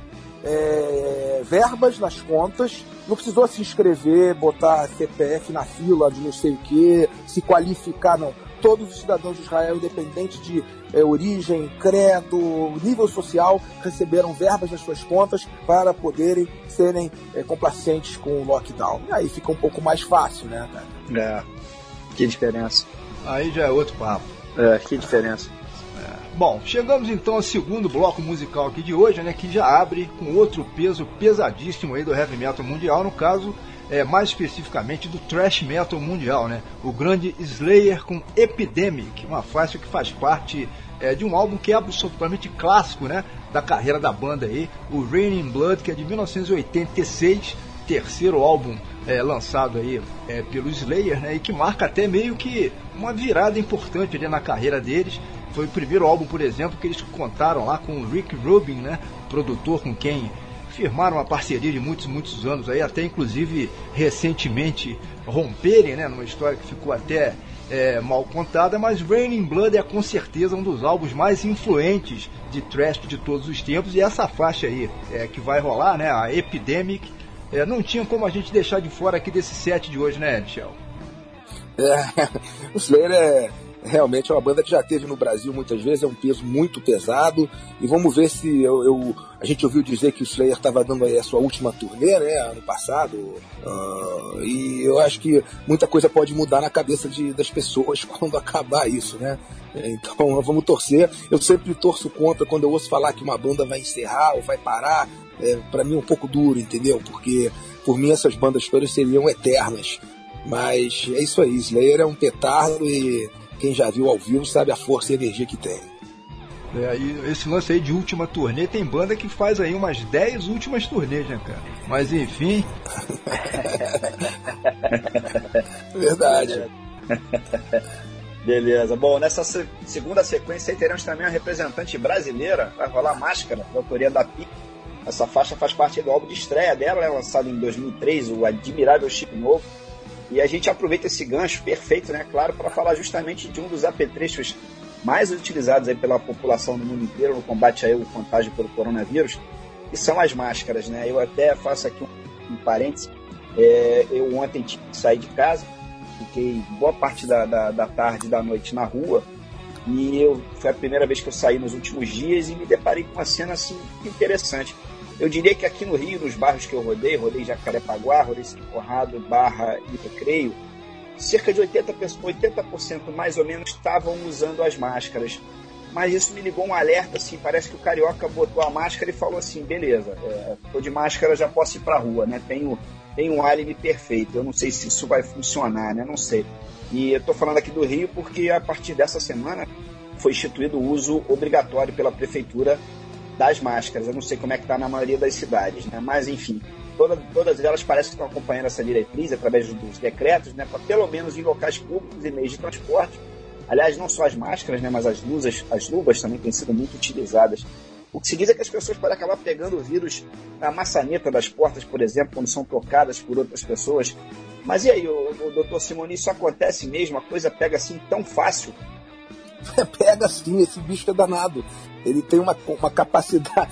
verbas nas contas, não precisou se inscrever, botar CPF na fila de não sei o que, se qualificar, não. Todos os cidadãos de Israel, independente de origem, credo, nível social, receberam verbas nas suas contas para poderem serem complacentes com o lockdown. E aí fica um pouco mais fácil, né, cara?
Que diferença.
Aí já é outro papo.
Que diferença.
Bom, chegamos então ao segundo bloco musical aqui de hoje, né, que já abre com outro peso pesadíssimo aí do heavy metal mundial, no caso, mais especificamente do thrash metal mundial, né, o grande Slayer com Epidemic, uma faixa que faz parte de um álbum que é absolutamente clássico, né, da carreira da banda aí, o Raining Blood, que é de 1986, terceiro álbum lançado aí pelo Slayer, né, e que marca até meio que uma virada importante ali na carreira deles. Foi o primeiro álbum, por exemplo, que eles contaram lá com o Rick Rubin, né, produtor com quem firmaram uma parceria de muitos anos aí, até inclusive recentemente romperem, né, numa história que ficou até mal contada, mas Raining Blood é com certeza um dos álbuns mais influentes de thrash de todos os tempos, e essa faixa aí que vai rolar, né, a Epidemic, não tinha como a gente deixar de fora aqui desse set de hoje, né, Michel?
O Slayer realmente é uma banda que já teve no Brasil muitas vezes, é um peso muito pesado, e vamos ver se a gente ouviu dizer que o Slayer estava dando aí a sua última turnê, né, ano passado, e eu acho que muita coisa pode mudar na cabeça das pessoas quando acabar isso, né? Então vamos torcer. Eu sempre torço contra quando eu ouço falar que uma banda vai encerrar ou vai parar. Para mim é um pouco duro, entendeu? Porque por mim essas bandas todas seriam eternas, mas é isso aí, Slayer é um petardo e quem já viu ao vivo sabe a força e a energia que tem.
E esse lance aí de última turnê, tem banda que faz aí umas 10 últimas turnês, né, cara? Mas enfim.
Verdade.
Beleza. Bom, nessa segunda sequência aí teremos também uma representante brasileira, vai rolar Máscara, da autoria da Pi. Essa faixa faz parte do álbum de estreia dela, lançado em 2003, o Admirável Chip Novo. E a gente aproveita esse gancho perfeito, né, claro, para falar justamente de um dos apetrechos mais utilizados aí pela população do mundo inteiro no combate aí ao contágio pelo coronavírus, que são as máscaras, né? Eu até faço aqui um parênteses. Eu ontem tive que sair de casa, fiquei boa parte da tarde e da noite na rua, e foi a primeira vez que eu saí nos últimos dias e me deparei com uma cena assim interessante. Eu diria que aqui no Rio, nos bairros que eu rodei Jacarepaguá, rodei Conrado, Barra e Recreio, cerca de 80% mais ou menos estavam usando as máscaras. mas isso me ligou um alerta, assim, parece que o carioca botou a máscara e falou assim, beleza, tô de máscara, já posso ir pra rua, né? Tenho um álibi perfeito, eu não sei se isso vai funcionar, né? Não sei. E eu tô falando aqui do Rio porque a partir dessa semana foi instituído o uso obrigatório pela prefeitura das máscaras. Eu não sei como é que está na maioria das cidades, né? Mas, enfim, todas elas parecem que estão acompanhando essa diretriz através dos decretos, né? Para pelo menos em locais públicos e meios de transporte. Aliás, não só as máscaras, né? Mas as luvas também têm sido muito utilizadas. O que se diz é que as pessoas podem acabar pegando o vírus na maçaneta das portas, por exemplo, quando são tocadas por outras pessoas. Mas e aí, o doutor Simoni, isso acontece mesmo? A coisa pega assim tão fácil?
Pega sim, esse bicho é danado. Ele tem uma capacidade,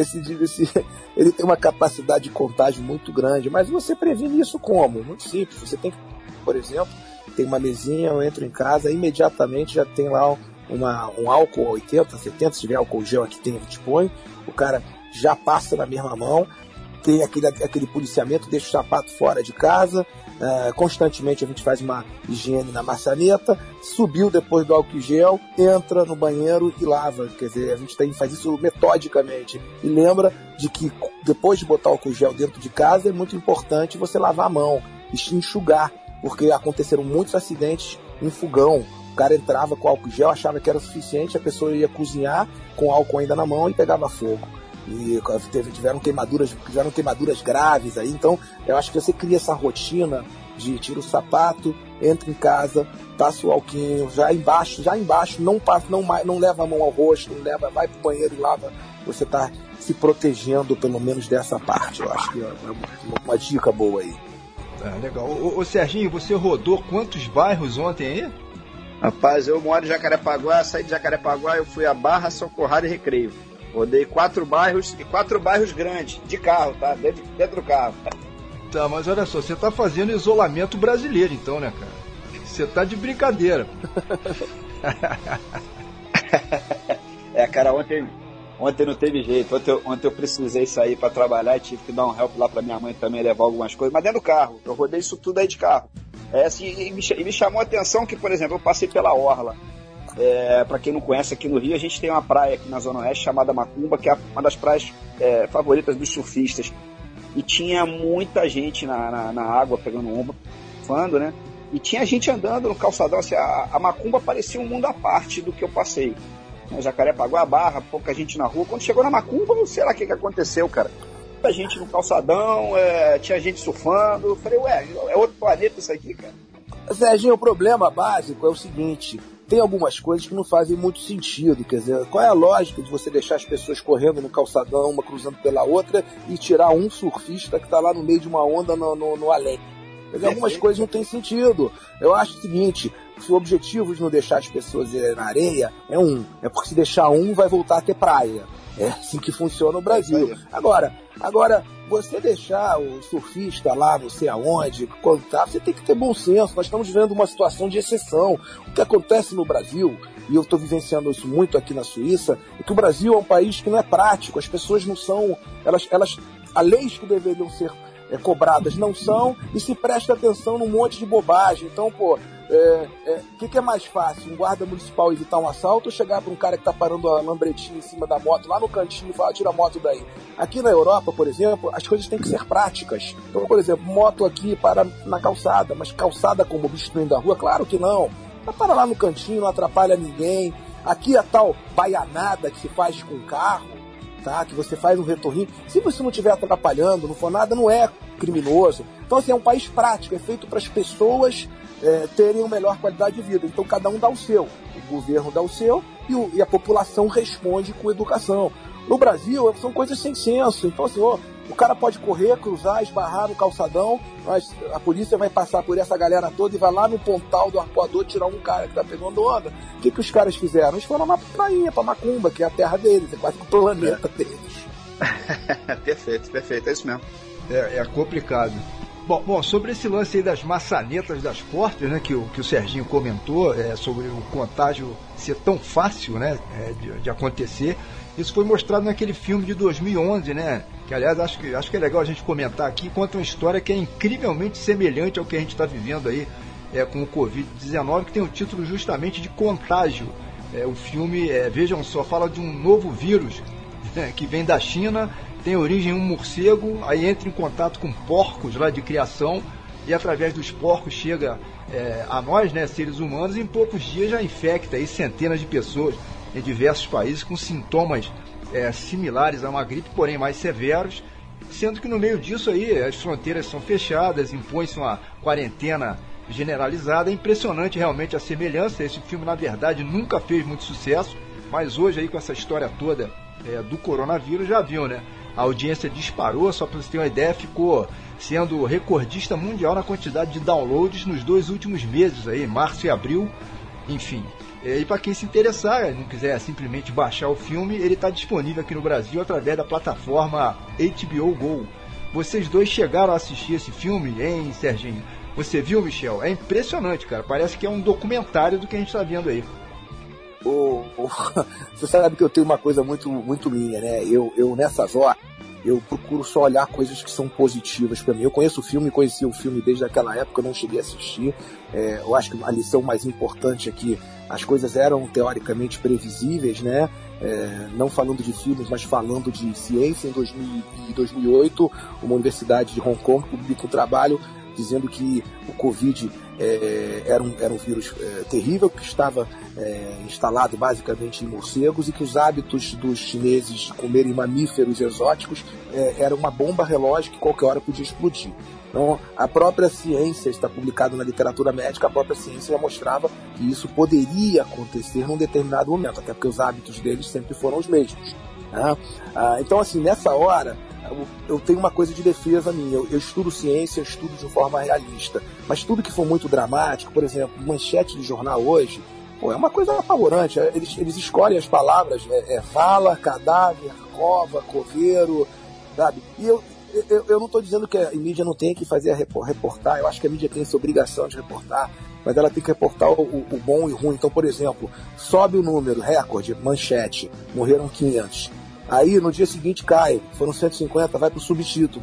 ele tem uma capacidade de contágio muito grande, mas você previne isso como? Muito simples. Você tem que, por exemplo, tem uma mesinha, eu entro em casa, imediatamente já tem lá um álcool 80, 70, se tiver álcool gel aqui tem, a gente põe, o cara já passa na mesma mão, tem aquele policiamento, deixa o sapato fora de casa, constantemente a gente faz uma higiene na maçaneta, subiu depois do álcool gel, entra no banheiro e lava, quer dizer, a gente faz isso metodicamente, e lembra de que depois de botar o álcool gel dentro de casa é muito importante você lavar a mão e enxugar, porque aconteceram muitos acidentes em fogão. O cara entrava com álcool gel, achava que era suficiente, a pessoa ia cozinhar com álcool ainda na mão e pegava fogo. E tiveram queimaduras graves aí. Então eu acho que você cria essa rotina de tira o sapato, entra em casa, passa o alquinho, já embaixo, não leva a mão ao rosto, vai pro banheiro e lava. Você está se protegendo pelo menos dessa parte. Eu acho que é uma dica boa aí.
Legal. Ô Serginho, você rodou quantos bairros ontem aí?
Rapaz, eu moro em Jacarepaguá, saí de Jacarepaguá, eu fui a Barra, São Conrado e Recreio. Rodei 4 bairros, e 4 bairros grandes, de carro, tá? Dentro do carro.
Tá, mas olha só, você tá fazendo isolamento brasileiro então, né, cara? Você tá de brincadeira.
Cara, ontem não teve jeito. Ontem eu precisei sair pra trabalhar e tive que dar um help lá pra minha mãe também, levar algumas coisas, mas dentro do carro. Eu rodei isso tudo aí de carro. Assim, e me chamou a atenção que, por exemplo, eu passei pela Orla. Para quem não conhece, aqui no Rio a gente tem uma praia aqui na Zona Oeste chamada Macumba, que é uma das praias favoritas dos surfistas, e tinha muita gente na água pegando ombro, surfando, né? E tinha gente andando no calçadão, assim, a Macumba parecia um mundo à parte do que eu passei. Jacarepaguá, Barra, pouca gente na rua. Quando chegou na Macumba, não sei lá o que aconteceu, cara. Muita gente no calçadão, tinha gente surfando. Eu falei, é outro planeta isso aqui, cara.
Serginho, o problema básico é o seguinte: tem algumas coisas que não fazem muito sentido. Quer dizer, qual é a lógica de você deixar as pessoas correndo no calçadão, uma cruzando pela outra, e tirar um surfista que está lá no meio de uma onda no além? Quer dizer, algumas coisas não têm sentido. Eu acho o seguinte: se o objetivo de não deixar as pessoas irem na areia é porque se deixar vai voltar a ter praia. É assim que funciona no Brasil. Agora, você deixar o surfista lá, não sei aonde, contar, você tem que ter bom senso. Nós estamos vivendo uma situação de exceção. O que acontece no Brasil, e eu estou vivenciando isso muito aqui na Suíça, é que o Brasil é um país que não é prático. As pessoas não são... As leis que deveriam ser cobradas não são, e se presta atenção num monte de bobagem. Então, o que é mais fácil? Um guarda municipal evitar um assalto ou chegar para um cara que está parando a lambretinha em cima da moto lá no cantinho e falar, tira a moto daí? Aqui na Europa, por exemplo, as coisas têm que ser práticas. Então, por exemplo, moto aqui para na calçada, mas calçada como obstruindo a rua? Claro que não. Para lá no cantinho, não atrapalha ninguém. Aqui a tal baianada que se faz com carro, tá? Que você faz um retorninho, se você não estiver atrapalhando, não for nada, não é criminoso. Então, assim, é um país prático, é feito para as pessoas terem uma melhor qualidade de vida. Então, cada um dá o seu. O governo dá o seu e a população responde com educação. No Brasil, são coisas sem senso. Então, assim, o cara pode correr, cruzar, esbarrar no calçadão, mas a polícia vai passar por essa galera toda e vai lá no pontal do arpoador tirar um cara que tá pegando onda. O que os caras fizeram? Eles foram lá pra prainha, pra Macumba, que é a terra deles, é quase que o planeta deles.
Perfeito, é isso mesmo.
É complicado. Bom, sobre esse lance aí das maçanetas das portas, né, que o Serginho comentou, sobre o contágio ser tão fácil, né, de acontecer, isso foi mostrado naquele filme de 2011, né, que aliás acho que é legal a gente comentar aqui, conta uma história que é incrivelmente semelhante ao que a gente está vivendo aí com o Covid-19, que tem o título justamente de Contágio, O filme, vejam só, fala de um novo vírus, né, que vem da China, tem origem em um morcego, aí entra em contato com porcos lá de criação, e através dos porcos chega a nós, né, seres humanos, e em poucos dias já infecta aí centenas de pessoas em diversos países com sintomas similares a uma gripe, porém mais severos, sendo que no meio disso aí as fronteiras são fechadas, impõe-se uma quarentena generalizada. É impressionante realmente a semelhança. Esse filme, na verdade, nunca fez muito sucesso, mas hoje aí com essa história toda do coronavírus, já viu, né? A audiência disparou, só para você ter uma ideia, ficou sendo recordista mundial na quantidade de downloads nos 2 últimos meses aí, março e abril, enfim. E para quem se interessar, não quiser simplesmente baixar o filme, ele está disponível aqui no Brasil através da plataforma HBO Go. Vocês dois chegaram a assistir esse filme, hein, Serginho? Você viu, Michel? É impressionante, cara. Parece que é um documentário do que a gente está vendo aí.
Você sabe que eu tenho uma coisa muito, muito minha, né? Eu nessas horas, eu procuro só olhar coisas que são positivas para mim. Eu conheço o filme, conheci o filme desde aquela época, eu não cheguei a assistir. Eu acho que a lição mais importante é que as coisas eram teoricamente previsíveis, né? Não falando de filmes, mas falando de ciência. Em 2008, uma universidade de Hong Kong publica um trabalho dizendo que o Covid era um vírus terrível, que estava instalado basicamente em morcegos, e que os hábitos dos chineses de comerem mamíferos exóticos era uma bomba relógio que qualquer hora podia explodir. Então, a própria ciência, está publicado na literatura médica, a própria ciência já mostrava que isso poderia acontecer num determinado momento, até porque os hábitos deles sempre foram os mesmos. Né? Então, assim, nessa hora, eu tenho uma coisa de defesa minha. Eu estudo ciência, eu estudo de forma realista. Mas tudo que for muito dramático, por exemplo, manchete de jornal hoje, é uma coisa apavorante. Eles escolhem as palavras, vala, cadáver, cova, coveiro, sabe? E eu não estou dizendo que a mídia não tem que fazer reportar. Eu acho que a mídia tem essa obrigação de reportar, mas ela tem que reportar o bom e o ruim. Então, por exemplo, sobe o número, recorde, manchete, morreram 500. Aí no dia seguinte cai, foram 150, vai para o subtítulo.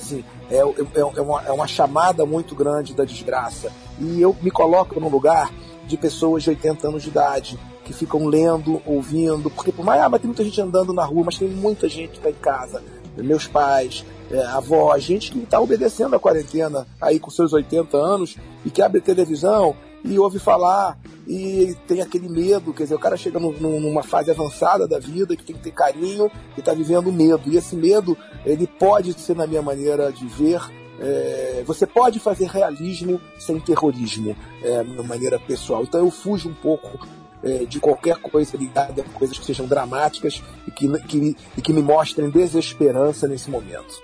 É uma chamada muito grande da desgraça. E eu me coloco no lugar de pessoas de 80 anos de idade, que ficam lendo, ouvindo, porque por mais, mas tem muita gente andando na rua, mas tem muita gente que está em casa, meus pais, avó, gente que está obedecendo a quarentena aí com seus 80 anos e que abre televisão e ouve falar e tem aquele medo, quer dizer, o cara chega numa fase avançada da vida que tem que ter carinho e está vivendo medo, e esse medo, ele pode ser, na minha maneira de ver, você pode fazer realismo sem terrorismo, de maneira pessoal. Então eu fujo um pouco de qualquer coisa ligada a coisas que sejam dramáticas e que me mostrem desesperança nesse momento.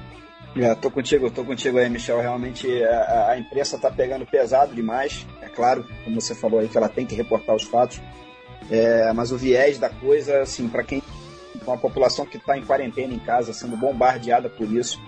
Tô contigo aí, Michel. Realmente a imprensa está pegando pesado demais. É claro, como você falou aí, que ela tem que reportar os fatos. Mas o viés da coisa, assim, para quem, com a população que está em quarentena em casa, sendo bombardeada por isso,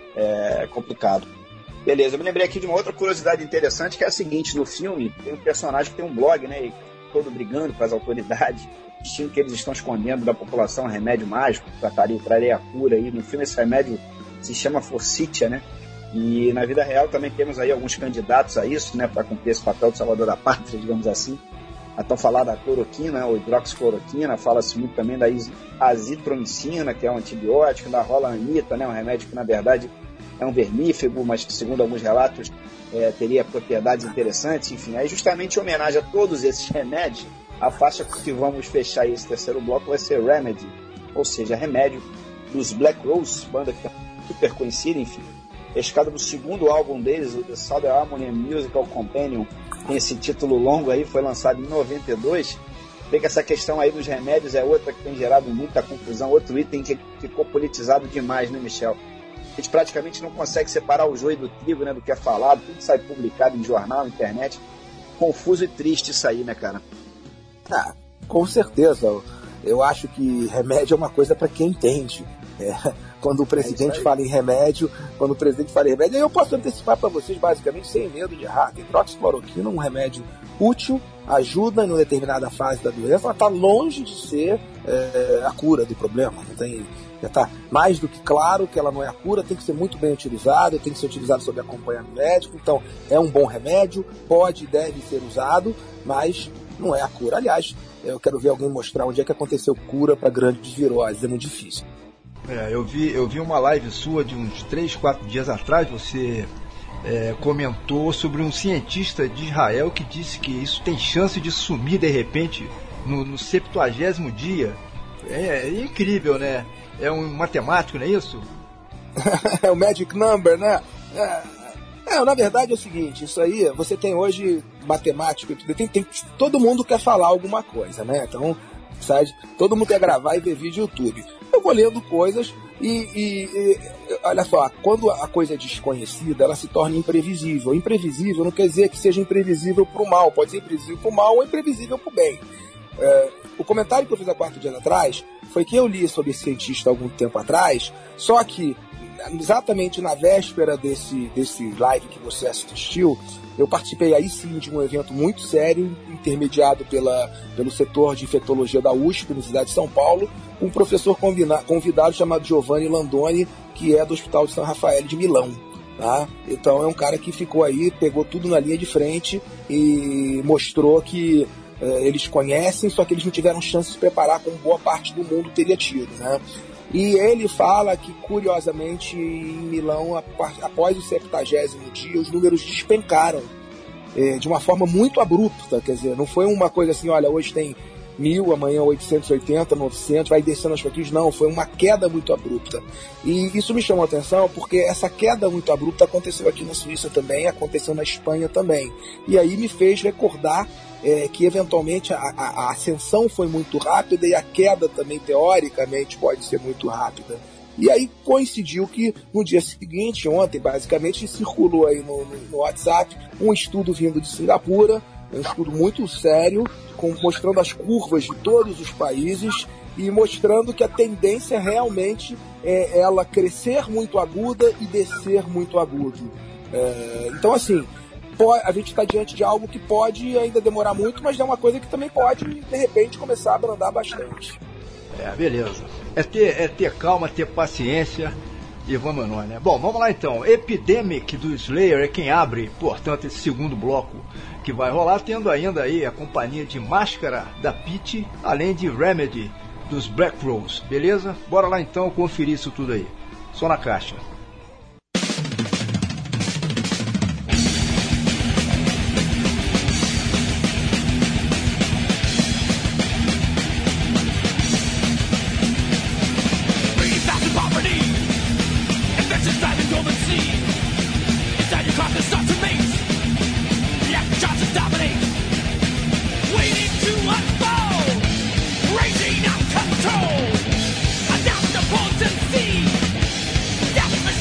é complicado. Beleza, eu me lembrei aqui de uma outra curiosidade interessante, que é a seguinte: no filme tem um personagem que tem um blog, né, todo brigando com as autoridades, dizendo que eles estão escondendo da população um remédio mágico que traria a cura. Aí no filme esse remédio se chama Forsythia, né? E na vida real também temos aí alguns candidatos a isso, né, para cumprir esse papel de salvador da pátria, digamos assim. Então falar da cloroquina, ou hidroxicloroquina, fala-se muito também da azitromicina, que é um antibiótico, da rolanita, né, um remédio que na verdade é um vermífugo, mas que segundo alguns relatos teria propriedades interessantes. Enfim, aí justamente em homenagem a todos esses remédios, a faixa que vamos fechar esse terceiro bloco vai ser Remedy, ou seja, remédio, dos Black Rose, banda que é super conhecida, enfim. Pescado do segundo álbum deles, o The Southern Harmony Musical Companion, tem esse título longo aí, foi lançado em 92. Vê que essa questão aí dos remédios é outra que tem gerado muita confusão, outro item que ficou politizado demais, né, Michel? A gente praticamente não consegue separar o joio do trigo, né, do que é falado, tudo sai publicado em jornal, internet. Confuso e triste isso aí, né, cara?
Com certeza. Eu acho que remédio é uma coisa para quem entende. Quando o presidente fala em remédio, aí eu posso antecipar para vocês, basicamente, sem medo de errar. Hidroxicloroquina é um remédio útil, ajuda em uma determinada fase da doença, mas está longe de ser a cura do problema. Já está mais do que claro que ela não é a cura, tem que ser muito bem utilizado, tem que ser utilizado sob acompanhamento médico. Então, é um bom remédio, pode e deve ser usado, mas não é a cura. Aliás, Eu quero ver alguém mostrar onde é que aconteceu cura para grandes viroses, é muito difícil.
Eu vi uma live sua de uns 3, 4 dias atrás, você comentou sobre um cientista de Israel que disse que isso tem chance de sumir de repente no 70º dia. É incrível, né? É um matemático, não é isso?
É o Magic Number, né? Na verdade é o seguinte, isso aí, você tem hoje matemático, todo mundo quer falar alguma coisa, né? Então, sabe, todo mundo quer gravar e ver vídeo no YouTube. Eu vou lendo coisas e olha só, quando a coisa é desconhecida, ela se torna imprevisível. Imprevisível não quer dizer que seja imprevisível para o mal, pode ser imprevisível para o mal ou imprevisível para o bem. O comentário que eu fiz há 4 dias atrás foi que eu li sobre esse cientista há algum tempo atrás, só que exatamente na véspera desse live que você assistiu, eu participei aí sim de um evento muito sério, intermediado pelo setor de infectologia da USP, Universidade de São Paulo, com um professor convidado chamado Giovanni Landoni, que é do Hospital de São Rafael de Milão. Tá? Então é um cara que ficou aí, pegou tudo na linha de frente e mostrou que eles conhecem, só que eles não tiveram chance de se preparar como boa parte do mundo teria tido, né? E ele fala que, curiosamente, em Milão, após o 70º dia, os números despencaram de uma forma muito abrupta, quer dizer, não foi uma coisa assim, olha, hoje tem 1.000, amanhã 880, 900, vai descendo aos pouquinhos, não, foi uma queda muito abrupta. E isso me chamou a atenção porque essa queda muito abrupta aconteceu aqui na Suíça também, aconteceu na Espanha também. E aí me fez recordar que eventualmente a ascensão foi muito rápida e a queda também, teoricamente, pode ser muito rápida. E aí coincidiu que no dia seguinte, ontem, basicamente, circulou aí no WhatsApp um estudo vindo de Singapura, um estudo muito sério, mostrando as curvas de todos os países e mostrando que a tendência realmente é ela crescer muito aguda e descer muito agudo. Então, assim, a gente está diante de algo que pode ainda demorar muito, mas é uma coisa que também pode, de repente, começar a abrandar bastante.
Beleza. É ter calma, ter paciência e vamos nós, né? Bom, vamos lá então. Epidemic do Slayer é quem abre, portanto, esse segundo bloco que vai rolar, tendo ainda aí a companhia de Máscara da Pitty, além de Remedy dos Black Rose, beleza? Bora lá então conferir isso tudo aí. Só na caixa.
Raging out control, adapt the potency.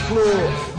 Fla-Flu.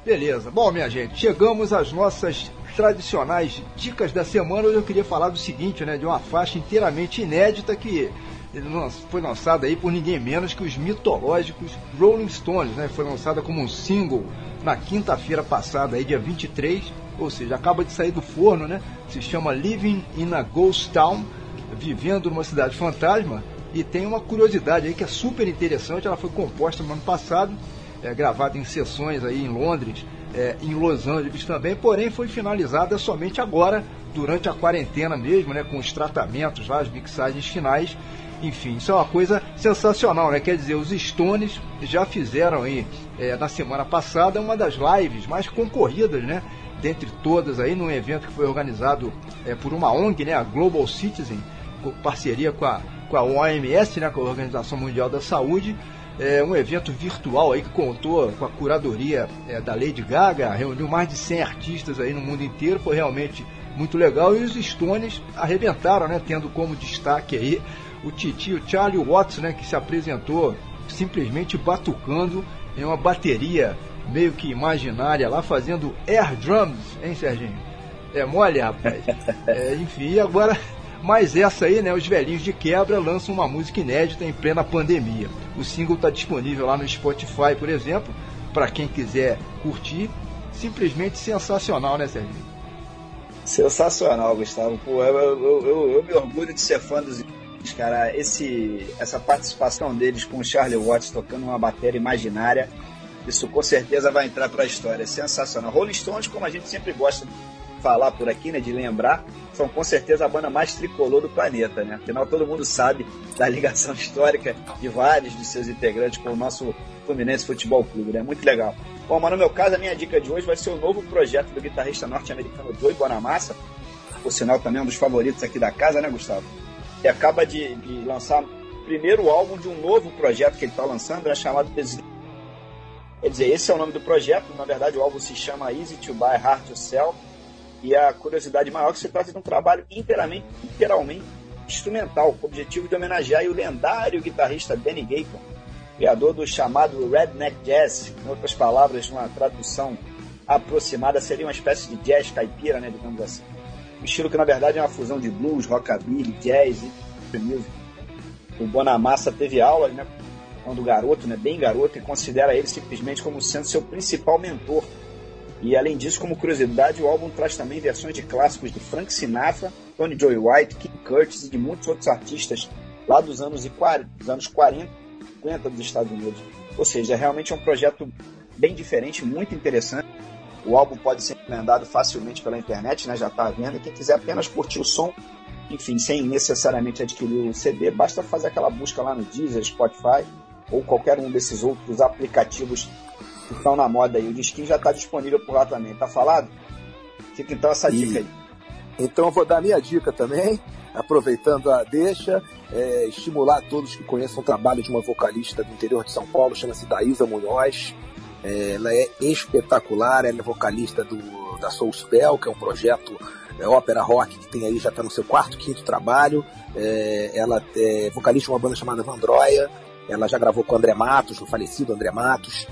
Beleza. Bom, minha gente, chegamos às nossas tradicionais dicas da semana. Hoje eu queria falar do seguinte, né, de uma faixa inteiramente inédita que foi lançada aí por ninguém menos que os mitológicos Rolling Stones, né? Foi lançada como um single na quinta-feira passada, aí, dia 23, ou seja, acaba de sair do forno, né? Se chama Living in a Ghost Town, vivendo numa cidade fantasma, e tem uma curiosidade aí que é super interessante. Ela foi composta no ano passado, gravada em sessões aí em Londres, em Los Angeles também, porém foi finalizada somente agora, durante a quarentena mesmo, né? Com os tratamentos lá, as mixagens finais. Enfim, isso é uma coisa sensacional, né? Quer dizer, os Stones já fizeram aí, na semana passada, uma das lives mais concorridas, né? Dentre todas aí, num evento que foi organizado por uma ONG, né? A Global Citizen, com parceria com a OMS, né? Com a Organização Mundial da Saúde. Um evento virtual aí que contou com a curadoria da Lady Gaga, reuniu mais de 100 artistas aí no mundo inteiro, foi realmente muito legal. E os Stones arrebentaram, né? Tendo como destaque aí o titio Charlie Watts, né, que se apresentou simplesmente batucando em uma bateria meio que imaginária lá, fazendo air drums, hein, Serginho? É mole, rapaz. Enfim, e agora, mais essa aí, né, os velhinhos de quebra lançam uma música inédita em plena pandemia. O single está disponível lá no Spotify, por exemplo, para quem quiser curtir. Simplesmente sensacional, né, Serginho?
Sensacional, Gustavo. Pô, eu me orgulho de ser fã dos... Cara, essa participação deles com o Charlie Watts tocando uma bateria imaginária, isso com certeza vai entrar para a história. É sensacional. Rolling Stones, como a gente sempre gosta de falar por aqui, né, de lembrar, são com certeza a banda mais tricolor do planeta, né? Afinal, todo mundo sabe da ligação histórica de vários de seus integrantes com o nosso Fluminense Futebol Clube, né? Muito legal. Bom, mas no meu caso, a minha dica de hoje vai ser o novo projeto do guitarrista norte-americano Joey Bonamassa, por sinal também um dos favoritos aqui da casa, né, Gustavo? E acaba de lançar o primeiro álbum de um novo projeto que ele está lançando, é chamado The Sleep. Quer dizer, esse é o nome do projeto. Na verdade, o álbum se chama Easy to Buy, Hard to Sell. E a curiosidade maior é que se trata de um trabalho inteiramente instrumental, com o objetivo de homenagear o lendário guitarrista Benny Goodman, criador do chamado Redneck Jazz. Em outras palavras, uma tradução aproximada, seria uma espécie de jazz caipira, né, digamos assim. Um estilo que, na verdade, é uma fusão de blues, rockabilly, jazz e music. O Bonamassa teve aulas, né, quando garoto, né, bem garoto, e considera ele simplesmente como sendo seu principal mentor. E, além disso, como curiosidade, o álbum traz também versões de clássicos de Frank Sinatra, Tony Joe White, King Curtis e de muitos outros artistas lá dos anos 40 e 50 dos Estados Unidos. Ou seja, realmente é um projeto bem diferente, muito interessante. O álbum pode ser encomendado facilmente pela internet, né? Já está à venda. Quem quiser apenas curtir o som, enfim, sem necessariamente adquirir o CD, basta fazer aquela busca lá no Deezer, Spotify ou qualquer um desses outros aplicativos que estão na moda aí. O disquinho já está disponível por lá também. Tá falado? Fica então essa dica aí.
Então eu vou dar a minha dica também, aproveitando a deixa, estimular todos que conheçam o trabalho de uma vocalista do interior de São Paulo, chama-se Daísa Munhoz. Ela é espetacular, ela é vocalista da Soul Spell, que é um projeto ópera rock que tem aí, já está no seu quarto, quinto trabalho. Ela é vocalista de uma banda chamada Vandroia. Ela já gravou com o André Matos, o falecido André Matos,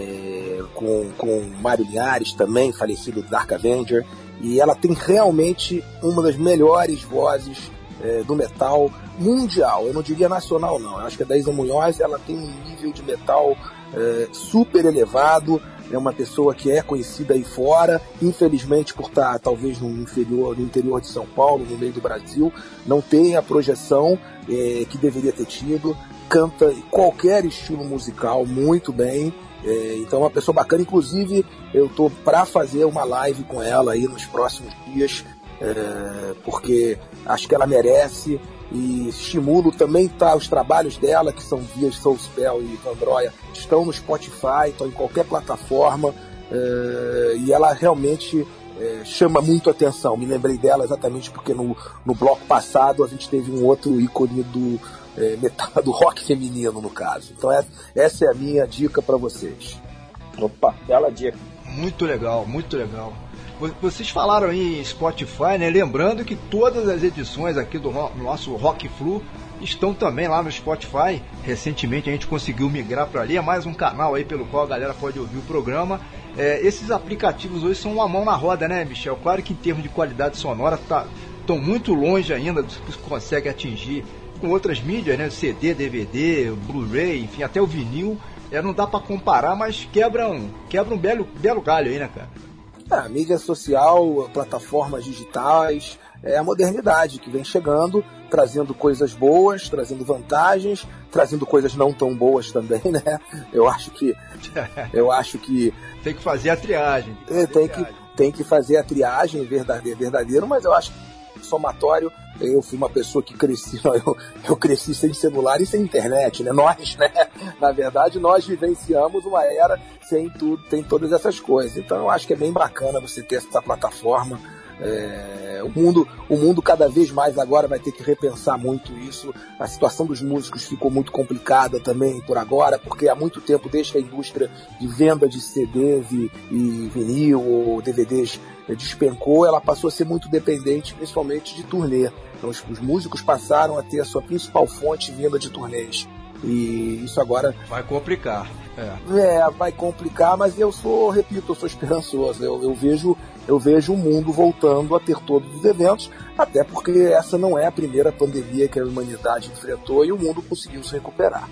com o Mário Linhares também, falecido do Dark Avenger. E ela tem realmente uma das melhores vozes do metal mundial. Eu não diria nacional, não. Eu acho que a Daísa Munhoz, ela tem um nível de metal super elevado. É uma pessoa que é conhecida aí fora, infelizmente por estar talvez no interior de São Paulo, no meio do Brasil, não tem a projeção que deveria ter tido. Canta qualquer estilo musical muito bem, então é uma pessoa bacana. Inclusive eu tô para fazer uma live com ela aí nos próximos dias, porque acho que ela merece, e estimulo também os trabalhos dela, que são Vias, Soul Spell e Vandroia, estão no Spotify, estão em qualquer plataforma, e ela realmente chama muito atenção. Me lembrei dela exatamente porque no bloco passado a gente teve um outro ícone do rock feminino, no caso. Então essa é a minha dica para vocês.
Opa, bela dica.
Muito legal, muito legal. Vocês falaram aí em Spotify, né? Lembrando que todas as edições aqui do nosso Rock Flu estão também lá no Spotify. Recentemente a gente conseguiu migrar para ali, é mais um canal aí pelo qual a galera pode ouvir o programa. Esses aplicativos hoje são uma mão na roda, né, Michel? Claro que em termos de qualidade sonora estão muito longe ainda do que consegue atingir com outras mídias, né? CD, DVD, Blu-ray, enfim, até o vinil. Não dá para comparar, mas quebra um belo galho aí, né, cara?
Mídia social, plataformas digitais, é a modernidade que vem chegando, trazendo coisas boas, trazendo vantagens, trazendo coisas não tão boas também, né? Eu acho que
tem que fazer a triagem.
Tem que fazer a triagem verdadeiro, mas eu acho que somatório. Eu fui uma pessoa que cresci, eu cresci sem celular e sem internet, né? Na verdade, nós vivenciamos uma era sem tudo, tem todas essas coisas. Então eu acho que é bem bacana você ter essa plataforma. O mundo cada vez mais agora vai ter que repensar muito isso. A situação dos músicos ficou muito complicada também por agora, porque há muito tempo, desde que a indústria de venda de CDs e vinil ou DVDs despencou, ela passou a ser muito dependente, principalmente de turnê. Então os músicos passaram a ter a sua principal fonte vinda de turnês. E isso agora
vai complicar.
Vai complicar, mas eu sou esperançoso. Eu vejo o mundo voltando a ter todos os eventos, até porque essa não é a primeira pandemia que a humanidade enfrentou e o mundo conseguiu se recuperar.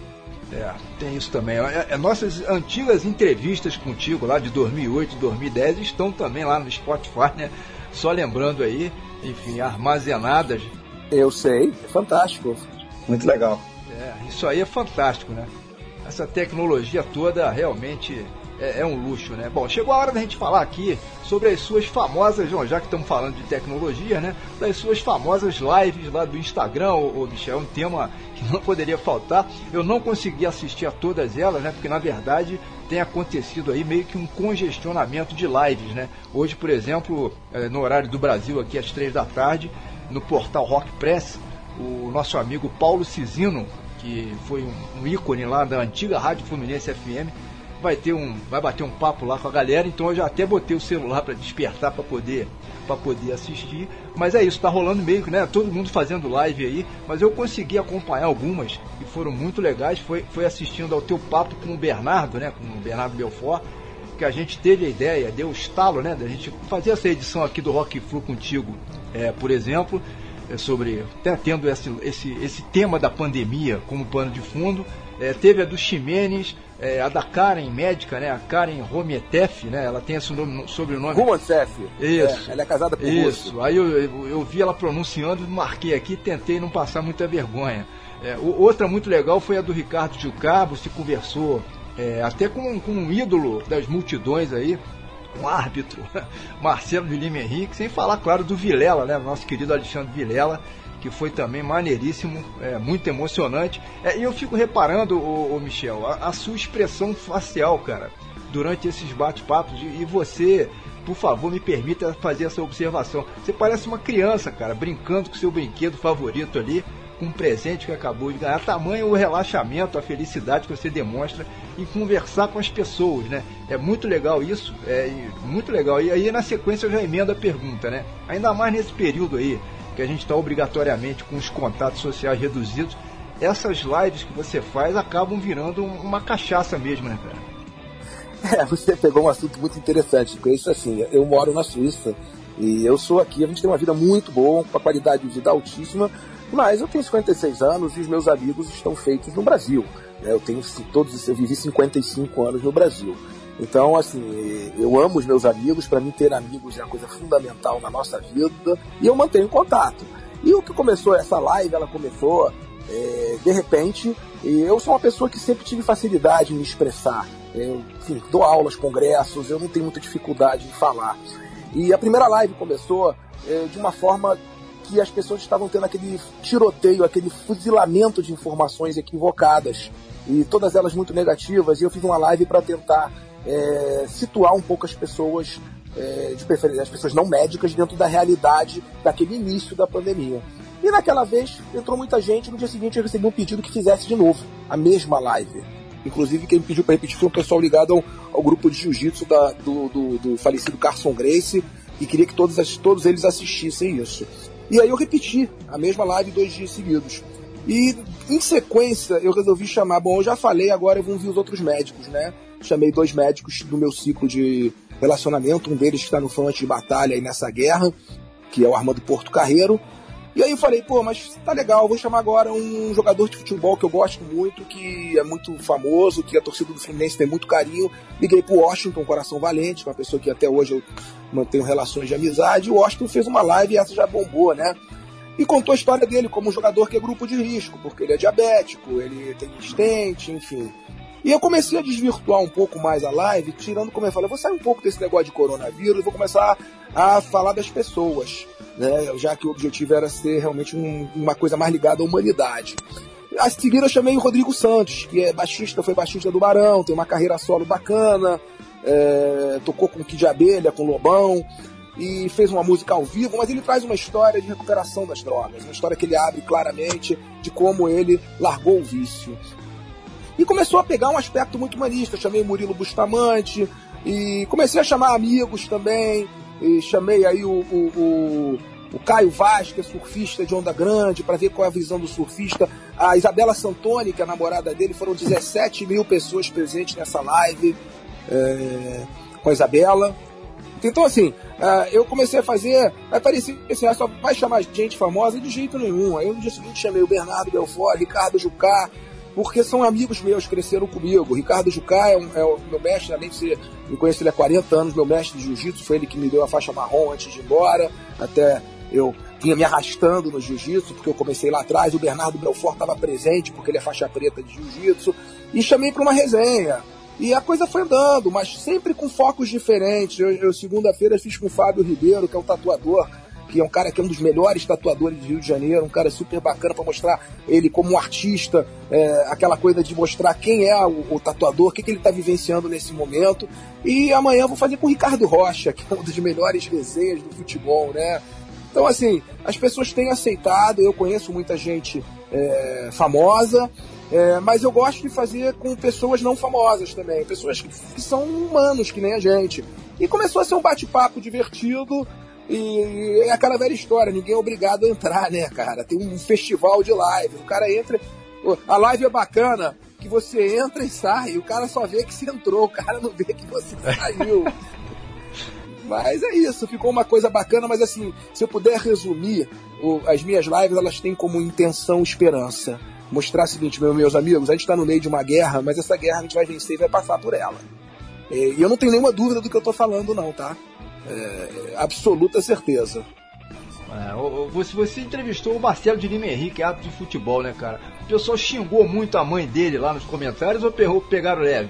Tem isso também. Nossas antigas entrevistas contigo lá de 2008, 2010 estão também lá no Spotify, né? Só lembrando aí, enfim, armazenadas.
Eu sei, é fantástico.
Muito legal.
Isso aí é fantástico, né? Essa tecnologia toda realmente é um luxo, né? Bom, chegou a hora da gente falar aqui sobre as suas famosas, já que estamos falando de tecnologia, né? Das suas famosas lives lá do Instagram, Michel, é um tema que não poderia faltar. Eu não consegui assistir a todas elas, né? Porque, na verdade, tem acontecido aí meio que um congestionamento de lives, né? Hoje, por exemplo, no horário do Brasil, aqui às 3 da tarde, no portal Rock Press, o nosso amigo Paulo Cisino, que foi um ícone lá da antiga Rádio Fluminense FM, vai bater um papo lá com a galera. Então eu já até botei o celular para despertar para poder assistir. Mas é isso, tá rolando meio que, né? Todo mundo fazendo live aí, mas eu consegui acompanhar algumas e foram muito legais. Foi assistindo ao teu papo com o Bernardo, né? Com o Bernardo Belfort, que a gente teve a ideia, deu o estalo, né? Da gente fazer essa edição aqui do Rock Flu contigo, por exemplo. Sobre tendo esse tema da pandemia como pano de fundo. Teve a do Ximenes, a da Karen médica, né? A Karen Rometef, né? Ela tem esse sobrenome.
Rometef.
Isso.
Ela é casada por
isso.
russo.
Aí eu vi ela pronunciando, marquei aqui, tentei não passar muita vergonha. Outra muito legal foi a do Ricardo Jucá. Você conversou até com um ídolo das multidões aí, um árbitro, Marcelo de Lima Henrique, sem falar, claro, do Vilela, né? Nosso querido Alexandre Vilela, que foi também maneiríssimo, muito emocionante. E eu fico reparando, Michel, a sua expressão facial, cara, durante esses bate-papos, e você, por favor, me permita fazer essa observação. Você parece uma criança, cara, brincando com seu brinquedo favorito ali, com um presente que acabou de ganhar. Tamanho o relaxamento, a felicidade que você demonstra em conversar com as pessoas, né? É muito legal isso, muito legal. E aí, na sequência, eu já emendo a pergunta, né? Ainda mais nesse período aí, que a gente está obrigatoriamente com os contatos sociais reduzidos, essas lives que você faz acabam virando uma cachaça mesmo, né, cara?
Você pegou um assunto muito interessante, porque isso assim, eu moro na Suíça e eu sou aqui, a gente tem uma vida muito boa, com a qualidade de vida altíssima, mas eu tenho 56 anos e os meus amigos estão feitos no Brasil. Eu vivi 55 anos no Brasil. Então, assim, eu amo os meus amigos. Para mim, ter amigos é uma coisa fundamental na nossa vida e eu mantenho contato. E o que começou essa live, ela começou de repente. Eu sou uma pessoa que sempre tive facilidade em me expressar. Eu, enfim, dou aulas, congressos, eu não tenho muita dificuldade em falar. E a primeira live começou de uma forma que as pessoas estavam tendo aquele tiroteio, aquele fuzilamento de informações equivocadas, e todas elas muito negativas, e eu fiz uma live para tentar situar um pouco as pessoas, de preferência as pessoas não médicas, dentro da realidade daquele início da pandemia. E naquela vez entrou muita gente, no dia seguinte eu recebi um pedido que fizesse de novo a mesma live. Inclusive quem me pediu para repetir foi um pessoal ligado ao grupo de jiu-jitsu do falecido Carson Gracie, e queria que todos eles assistissem isso. E aí eu repeti a mesma live 2 dias seguidos. E, em sequência, eu resolvi chamar... Bom, eu já falei, agora eu vou ouvir os outros médicos, né? Chamei 2 médicos do meu ciclo de relacionamento, um deles que está no fronte de batalha aí nessa guerra, que é o Armando Porto Carreiro. E aí eu falei, pô, mas tá legal, vou chamar agora um jogador de futebol que eu gosto muito, que é muito famoso, que a torcida do Fluminense tem muito carinho. Liguei pro Washington, Coração Valente, uma pessoa que até hoje eu mantenho relações de amizade. E o Washington fez uma live e essa já bombou, né? E contou a história dele como um jogador que é grupo de risco, porque ele é diabético, ele tem estente, enfim. E eu comecei a desvirtuar um pouco mais a live, tirando, como eu falei, eu vou sair um pouco desse negócio de coronavírus, vou começar a falar das pessoas, né? Já que o objetivo era ser realmente uma coisa mais ligada à humanidade. A seguir eu chamei o Rodrigo Santos, que é baixista, foi baixista do Barão, tem uma carreira solo bacana, tocou com Kid de Abelha, com Lobão, e fez uma música ao vivo, mas ele traz uma história de recuperação das drogas, uma história que ele abre claramente de como ele largou o vício. E começou a pegar um aspecto muito humanista. Chamei Murilo Bustamante e comecei a chamar amigos também. E chamei aí o Caio Vaz, que é surfista de onda grande, para ver qual é a visão do surfista. A Isabela Santoni, que é a namorada dele, foram 17 mil pessoas presentes nessa live com a Isabela. Então, assim, eu comecei a fazer... Aí parecia assim, só vai chamar gente famosa de jeito nenhum. Aí no dia seguinte chamei o Bernardo Belfort, Ricardo Jucá, porque são amigos meus, cresceram comigo. O Ricardo Jucá é o meu mestre, além de ser... Eu conheço ele há 40 anos, meu mestre de jiu-jitsu, foi ele que me deu a faixa marrom antes de ir embora. Até eu vinha me arrastando no jiu-jitsu, porque eu comecei lá atrás. O Bernardo Belfort estava presente, porque ele é faixa preta de jiu-jitsu. E chamei para uma resenha. E a coisa foi andando, mas sempre com focos diferentes. Eu segunda-feira fiz com o Fábio Ribeiro, que é um tatuador, que é um cara que é um dos melhores tatuadores do Rio de Janeiro, um cara super bacana para mostrar ele como um artista, aquela coisa de mostrar quem é o tatuador, o que ele está vivenciando nesse momento. E amanhã eu vou fazer com o Ricardo Rocha, que é uma das melhores resenhas do futebol, né? Então, assim, as pessoas têm aceitado, eu conheço muita gente famosa, mas eu gosto de fazer com pessoas não famosas também, pessoas que são humanos, que nem a gente. E começou a ser um bate-papo divertido, e é aquela velha história, ninguém é obrigado a entrar, né, cara? Tem um festival de live, o cara entra, a live é bacana, que você entra e sai, o cara só vê que você entrou, o cara não vê que você saiu. Mas é isso, ficou uma coisa bacana, mas assim, se eu puder resumir, as minhas lives, elas têm como intenção esperança. Mostrar o seguinte, meus amigos, a gente está no meio de uma guerra, mas essa guerra a gente vai vencer e vai passar por ela. E eu não tenho nenhuma dúvida do que eu estou falando, não, tá? Absoluta certeza.
Você entrevistou o Marcelo de Lima Henrique, árbitro de futebol, né, cara? O pessoal xingou muito a mãe dele lá nos comentários ou pegaram leve?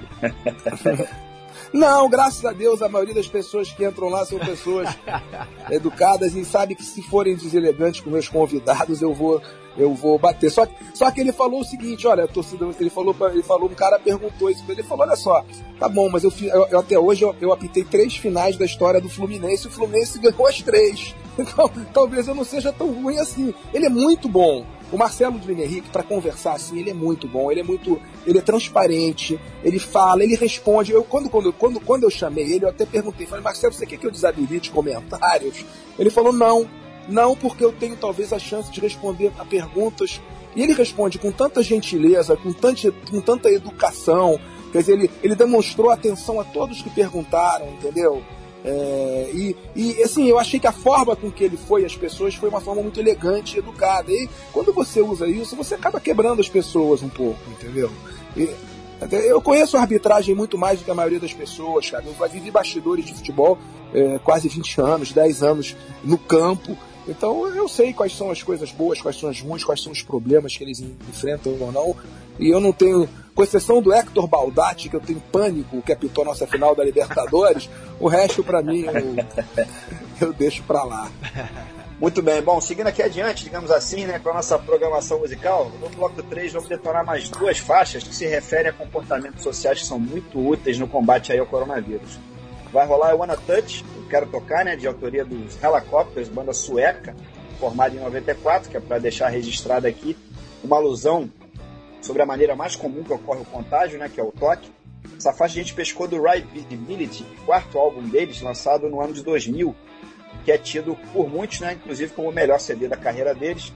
Não, graças a Deus, a maioria das pessoas que entram lá são pessoas educadas e sabe que se forem deselegantes com meus convidados, eu vou bater. Só que ele falou o seguinte, olha, a torcida, ele falou, um cara perguntou isso, ele falou, olha só, tá bom, mas eu até hoje eu apitei 3 finais da história do Fluminense, e o Fluminense ganhou as 3. Então, talvez eu não seja tão ruim assim. Ele é muito bom. O Marcelo de Lima Henrique, para conversar assim, ele é muito bom, ele é transparente, ele fala, ele responde. Quando eu chamei ele, eu até perguntei, falei, Marcelo, você quer que eu desabilite comentários? Ele falou, não, porque eu tenho talvez a chance de responder a perguntas. E ele responde com tanta gentileza, com tanta educação, quer dizer, ele demonstrou atenção a todos que perguntaram, entendeu? E assim, eu achei que a forma com que ele foi às pessoas foi uma forma muito elegante e educada. E quando você usa isso, você acaba quebrando as pessoas um pouco, entendeu? Eu conheço a arbitragem muito mais do que a maioria das pessoas, cara. Eu vivi bastidores de futebol quase 20 anos, 10 anos no campo. Então eu sei quais são as coisas boas, quais são as ruins, quais são os problemas que eles enfrentam ou não. E eu não tenho, com exceção do Héctor Baldatti, que eu tenho pânico, que apitou a nossa final da Libertadores, o resto pra mim eu deixo pra lá.
Muito bem, bom, seguindo aqui adiante, digamos assim, né, com a nossa programação musical, no bloco 3 vamos detonar mais 2 faixas que se referem a comportamentos sociais que são muito úteis no combate aí ao coronavírus. Vai rolar o Wanna Touch, eu quero tocar, né, de autoria dos Helicopters, banda sueca, formada em 94, que é para deixar registrado aqui uma alusão sobre a maneira mais comum que ocorre o contágio, né, que é o toque. Essa faixa a gente pescou do Right Visibility, 4º álbum deles, lançado no ano de 2000, que é tido por muitos, né, inclusive como o melhor CD da carreira deles.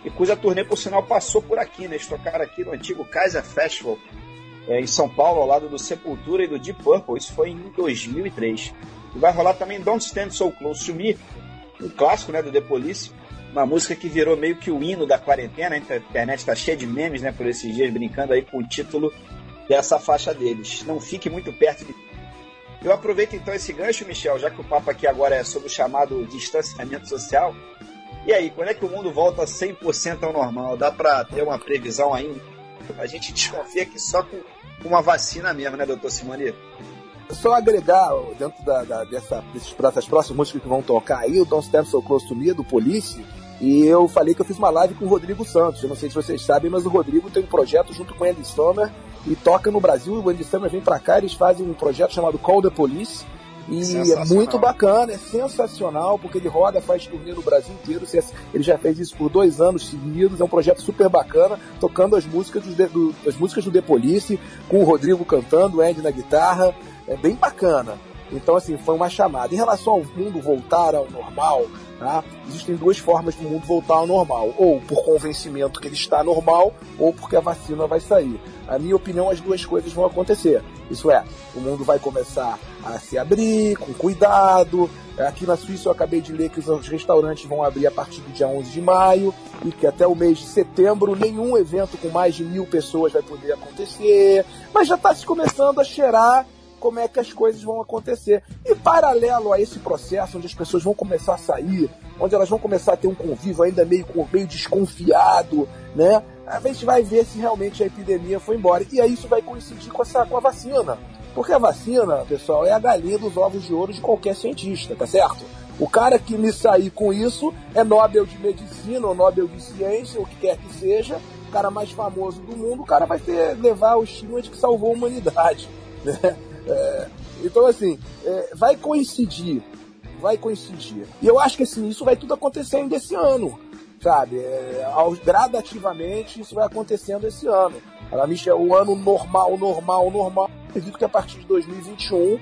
e cuja turnê, por sinal, passou por aqui, né? Eles tocaram aqui no antigo Kaiser Festival, em São Paulo, ao lado do Sepultura e do Deep Purple. Isso foi em 2003. E vai rolar também Don't Stand So Close to Me, um clássico, né, do The Police, uma música que virou meio que o hino da quarentena. A internet está cheia de memes, né, por esses dias, brincando aí com o título dessa faixa deles. Não fique muito perto de... Eu aproveito então esse gancho, Michel, já que o papo aqui agora é sobre o chamado distanciamento social. E aí, quando é que o mundo volta 100% ao normal? Dá para ter uma previsão ainda? A gente desconfia que só com uma vacina mesmo, né, doutor Simoni?
Só agregar dentro dessas próximas músicas que vão tocar aí, o Don't Stand So Close to Me, do Police, e eu falei que eu fiz uma live com o Rodrigo Santos. Eu não sei se vocês sabem, mas o Rodrigo tem um projeto junto com o Andy Summer e toca no Brasil. O Andy Summer vem pra cá, eles fazem um projeto chamado Call the Police. E é muito bacana, é sensacional, porque ele roda, faz turnê no Brasil inteiro. Ele já fez isso por 2 anos seguidos. É um projeto super bacana, tocando as músicas do The Police, com o Rodrigo cantando, o Andy na guitarra. É bem bacana. Então, assim, foi uma chamada. Em relação ao mundo voltar ao normal, tá? Existem 2 formas do mundo voltar ao normal: ou por convencimento que ele está normal, ou porque a vacina vai sair. A minha opinião, as 2 coisas vão acontecer. Isso é, o mundo vai começar a se abrir com cuidado. Aqui na Suíça eu acabei de ler que os restaurantes vão abrir a partir do dia 11 de maio e que até o mês de setembro nenhum evento com mais de 1.000 pessoas vai poder acontecer. Mas já está se começando a cheirar como é que as coisas vão acontecer. E paralelo a esse processo, onde as pessoas vão começar a sair, onde elas vão começar a ter um convívio ainda meio desconfiado, né? A gente vai ver se realmente a epidemia foi embora. E aí isso vai coincidir com a vacina. Porque a vacina, pessoal, é a galinha dos ovos de ouro de qualquer cientista, tá certo? O cara que me sair com isso é Nobel de Medicina ou Nobel de Ciência, ou o que quer que seja, o cara mais famoso do mundo, o cara vai levar o estigma de que salvou a humanidade, né? Então, assim, vai coincidir. E eu acho que assim, isso vai tudo acontecendo esse ano, sabe? Gradativamente isso vai acontecendo esse ano. O ano normal. Acredito que a partir de 2021,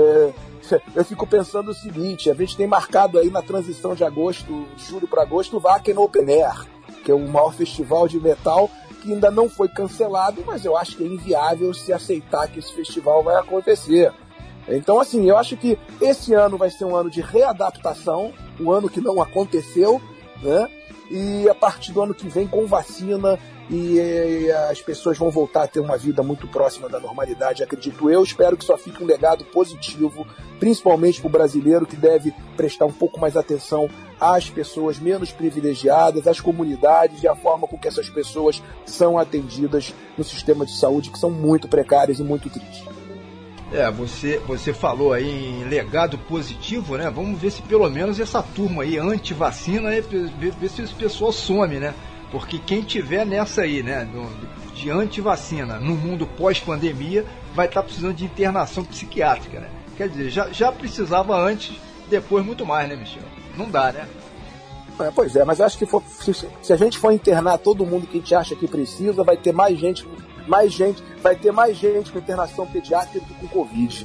eu fico pensando o seguinte: a gente tem marcado aí na transição de julho para agosto, o Wacken Open Air, que é o maior festival de metal, que ainda não foi cancelado, mas eu acho que é inviável se aceitar que esse festival vai acontecer. Então, assim, eu acho que esse ano vai ser um ano de readaptação, um ano que não aconteceu, né? E a partir do ano que vem, com vacina, e as pessoas vão voltar a ter uma vida muito próxima da normalidade, acredito eu. Espero que só fique um legado positivo, principalmente para o brasileiro, que deve prestar um pouco mais atenção às pessoas menos privilegiadas, às comunidades e à forma com que essas pessoas são atendidas no sistema de saúde, que são muito precárias e muito tristes.
Você falou aí em legado positivo, né? Vamos ver se pelo menos essa turma aí anti-vacina, ver se esse pessoal some, né? Porque quem tiver nessa aí, né, de anti-vacina no mundo pós-pandemia, vai estar precisando de internação psiquiátrica, né? Quer dizer, já precisava antes, depois muito mais, né, Michel? Não dá, né?
Pois é, mas acho que se a gente for internar todo mundo que a gente acha que precisa, vai ter mais gente com internação pediátrica do que com Covid.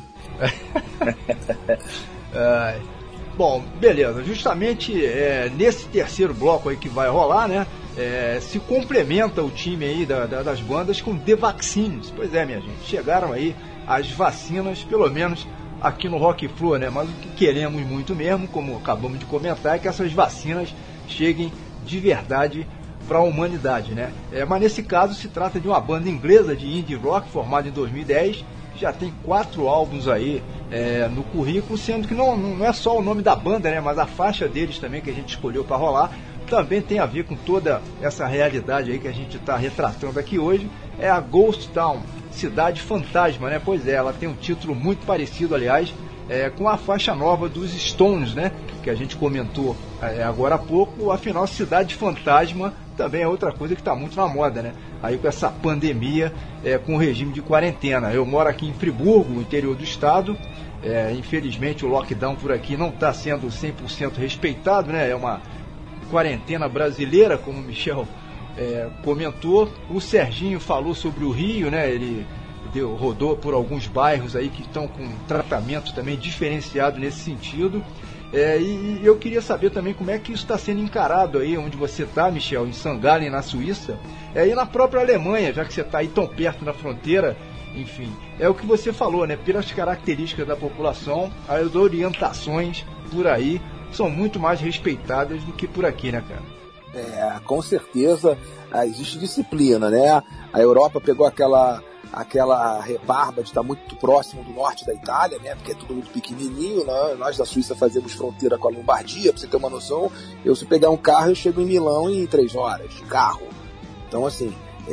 Bom, beleza. Justamente nesse terceiro bloco aí que vai rolar, né? Se complementa o time aí das bandas com The Vaccines. Pois é, minha gente. Chegaram aí as vacinas, pelo menos aqui no Rock Flu, né? Mas o que queremos muito mesmo, como acabamos de comentar, é que essas vacinas cheguem de verdade para a humanidade, né? Mas nesse caso se trata de uma banda inglesa de indie rock formada em 2010, que já tem 4 álbuns aí no currículo, sendo que não é só o nome da banda, né? Mas a faixa deles também, que a gente escolheu para rolar, também tem a ver com toda essa realidade aí que a gente está retratando aqui hoje. É a Ghost Town, Cidade Fantasma, né? Pois é, ela tem um título muito parecido, aliás, com a faixa nova dos Stones, né? Que a gente comentou agora há pouco. Afinal, Cidade Fantasma também é outra coisa que está muito na moda, né? Aí com essa pandemia, com o regime de quarentena. Eu moro aqui em Friburgo, no interior do estado. Infelizmente o lockdown por aqui não está sendo 100% respeitado, né? É uma quarentena brasileira, como o Michel comentou. O Serginho falou sobre o Rio, né? Ele rodou por alguns bairros aí que estão com tratamento também diferenciado nesse sentido. E eu queria saber também como é que isso está sendo encarado aí, onde você está, Michel, em St. Gallen, na Suíça, e na própria Alemanha, já que você está aí tão perto da fronteira. Enfim, é o que você falou, né? Pelas características da população, as orientações por aí são muito mais respeitadas do que por aqui, né, cara?
Com certeza existe disciplina, né? A Europa pegou aquela rebarba de estar muito próximo do norte da Itália, né? Porque é tudo muito pequenininho, né? Nós da Suíça fazemos fronteira com a Lombardia, pra você ter uma noção, se pegar um carro eu chego em Milão em 3 horas de carro. Então, assim,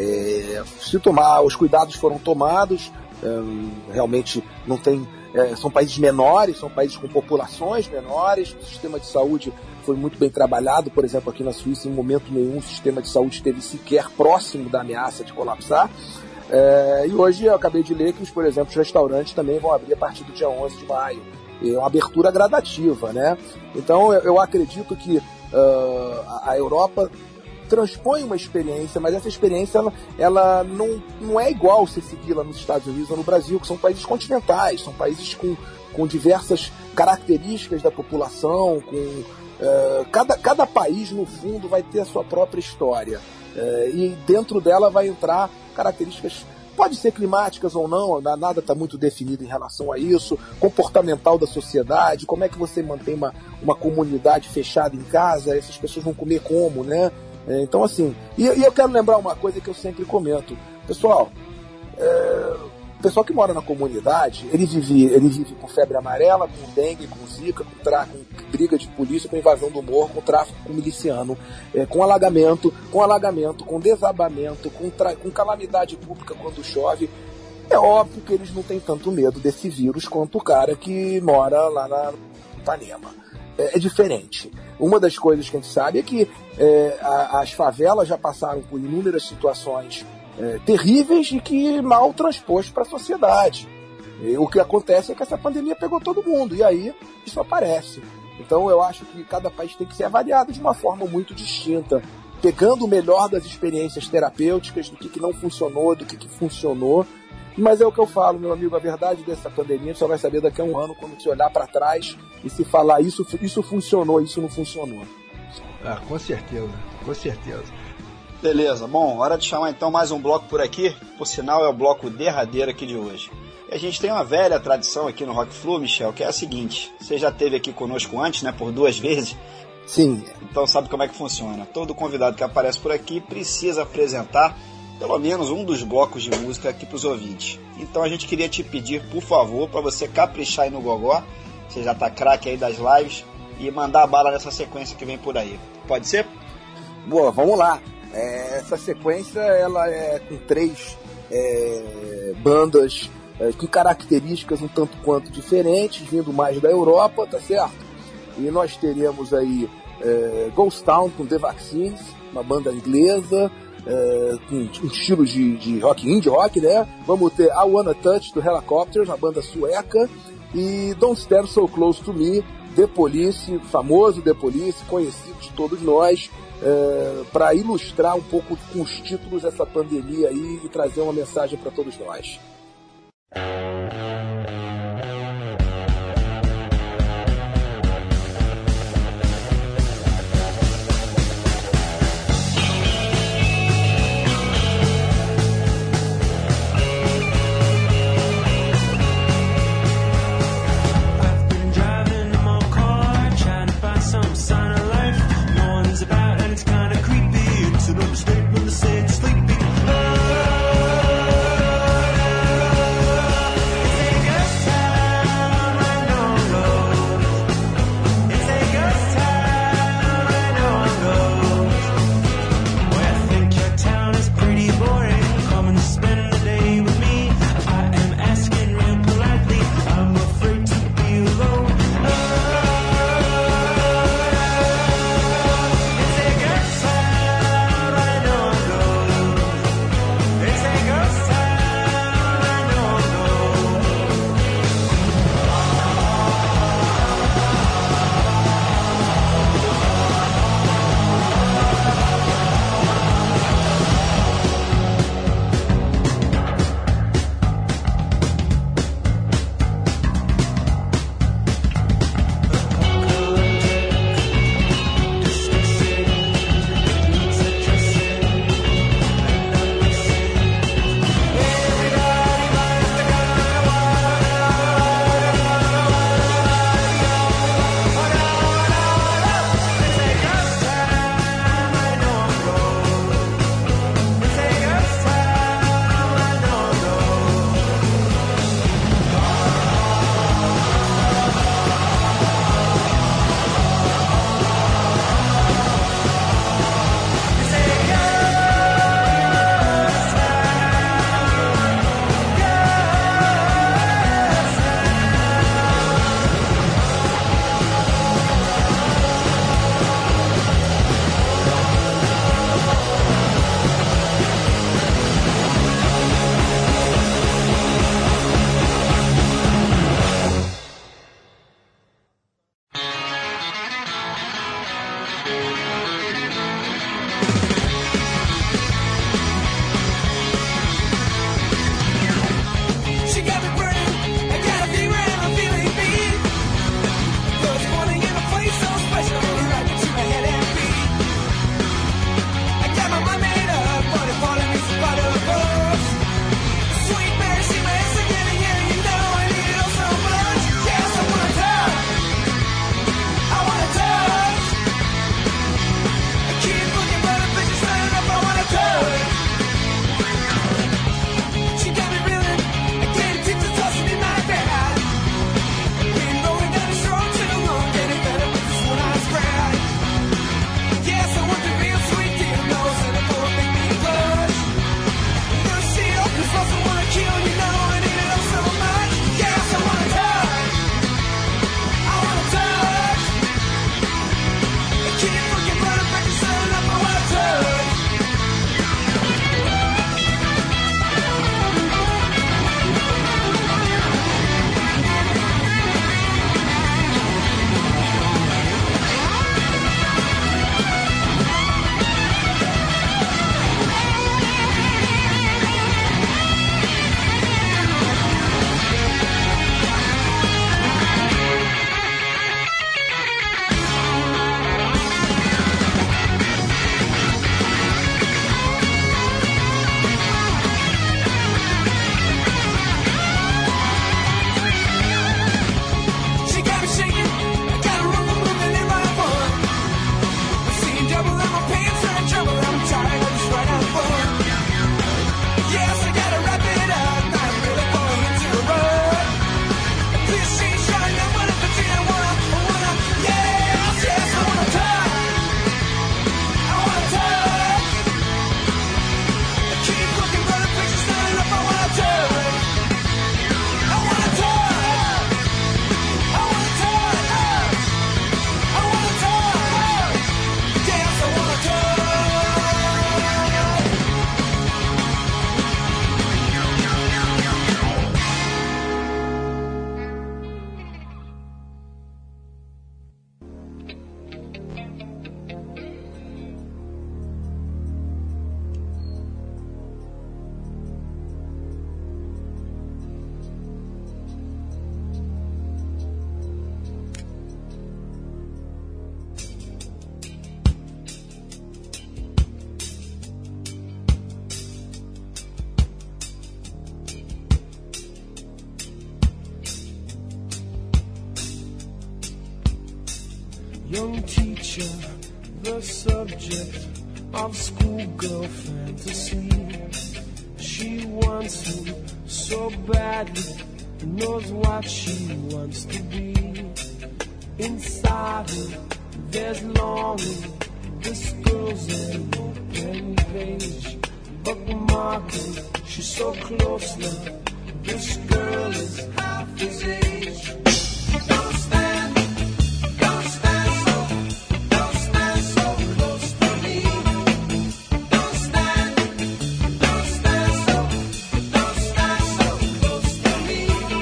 os cuidados foram tomados, realmente não tem, são países menores, são países com populações menores, o sistema de saúde foi muito bem trabalhado. Por exemplo, aqui na Suíça, em momento nenhum o sistema de saúde esteve sequer próximo da ameaça de colapsar. E hoje eu acabei de ler que, por exemplo, os restaurantes também vão abrir a partir do dia 11 de maio. É uma abertura gradativa, né? Então eu acredito que a Europa transpõe uma experiência, mas essa experiência ela não é igual se segui-la nos Estados Unidos ou no Brasil, que são países continentais, são países com diversas características da população, cada país, no fundo, vai ter a sua própria história. E dentro dela vai entrar características, pode ser climáticas ou não, nada está muito definido em relação a isso, comportamental da sociedade, como é que você mantém uma comunidade fechada em casa, essas pessoas vão comer como, né? Então, assim, e eu quero lembrar uma coisa que eu sempre comento, pessoal, o pessoal que mora na comunidade, ele vive com febre amarela, com dengue, com zika, com briga de polícia, com invasão do morro, com tráfico, com miliciano, com alagamento, com desabamento, com calamidade pública quando chove. É óbvio que eles não têm tanto medo desse vírus quanto o cara que mora lá na Ipanema. É diferente. Uma das coisas que a gente sabe é que as favelas já passaram por inúmeras situações terríveis e que mal transpostos para a sociedade. O que acontece é que essa pandemia pegou todo mundo, e aí isso aparece. Então eu acho que cada país tem que ser avaliado de uma forma muito distinta, pegando o melhor das experiências terapêuticas, do que não funcionou, do que funcionou. Mas é o que eu falo, meu amigo, a verdade dessa pandemia você só vai saber daqui a um ano, quando você olhar para trás e se falar isso funcionou, isso não funcionou.
Com certeza, com certeza.
Beleza, bom, hora de chamar então mais um bloco por aqui, por sinal é o bloco derradeiro aqui de hoje. E a gente tem uma velha tradição aqui no Rock Flu, Michel, que é a seguinte: você já esteve aqui conosco antes, né, por 2 vezes?
Sim.
Então sabe como é que funciona. Todo convidado que aparece por aqui precisa apresentar pelo menos um dos blocos de música aqui para os ouvintes. Então a gente queria te pedir, por favor, para você caprichar aí no gogó, você já tá craque aí das lives, e mandar a bala nessa sequência que vem por aí. Pode ser?
Boa, vamos lá. Essa sequência ela é com 3 bandas com características um tanto quanto diferentes, vindo mais da Europa, tá certo? E nós teremos aí Ghost Town com The Vaccines, uma banda inglesa, com um estilo de rock, indie rock, né? Vamos ter I Wanna Touch do Helicopters, uma banda sueca, e Don't Stare So Close to Me, The Police, famoso The Police, conhecido de todos nós, para ilustrar um pouco com os títulos dessa pandemia aí e trazer uma mensagem para todos nós.
Understatement to say it's sleepy. young teacher, the subject of schoolgirl fantasy. She wants him so badly, knows what she wants to be. Inside her, there's longing. This girl's an open page, bookmarking. She's so close now. This girl is half his age. Don't stand so close to me. Don't stand so close to me.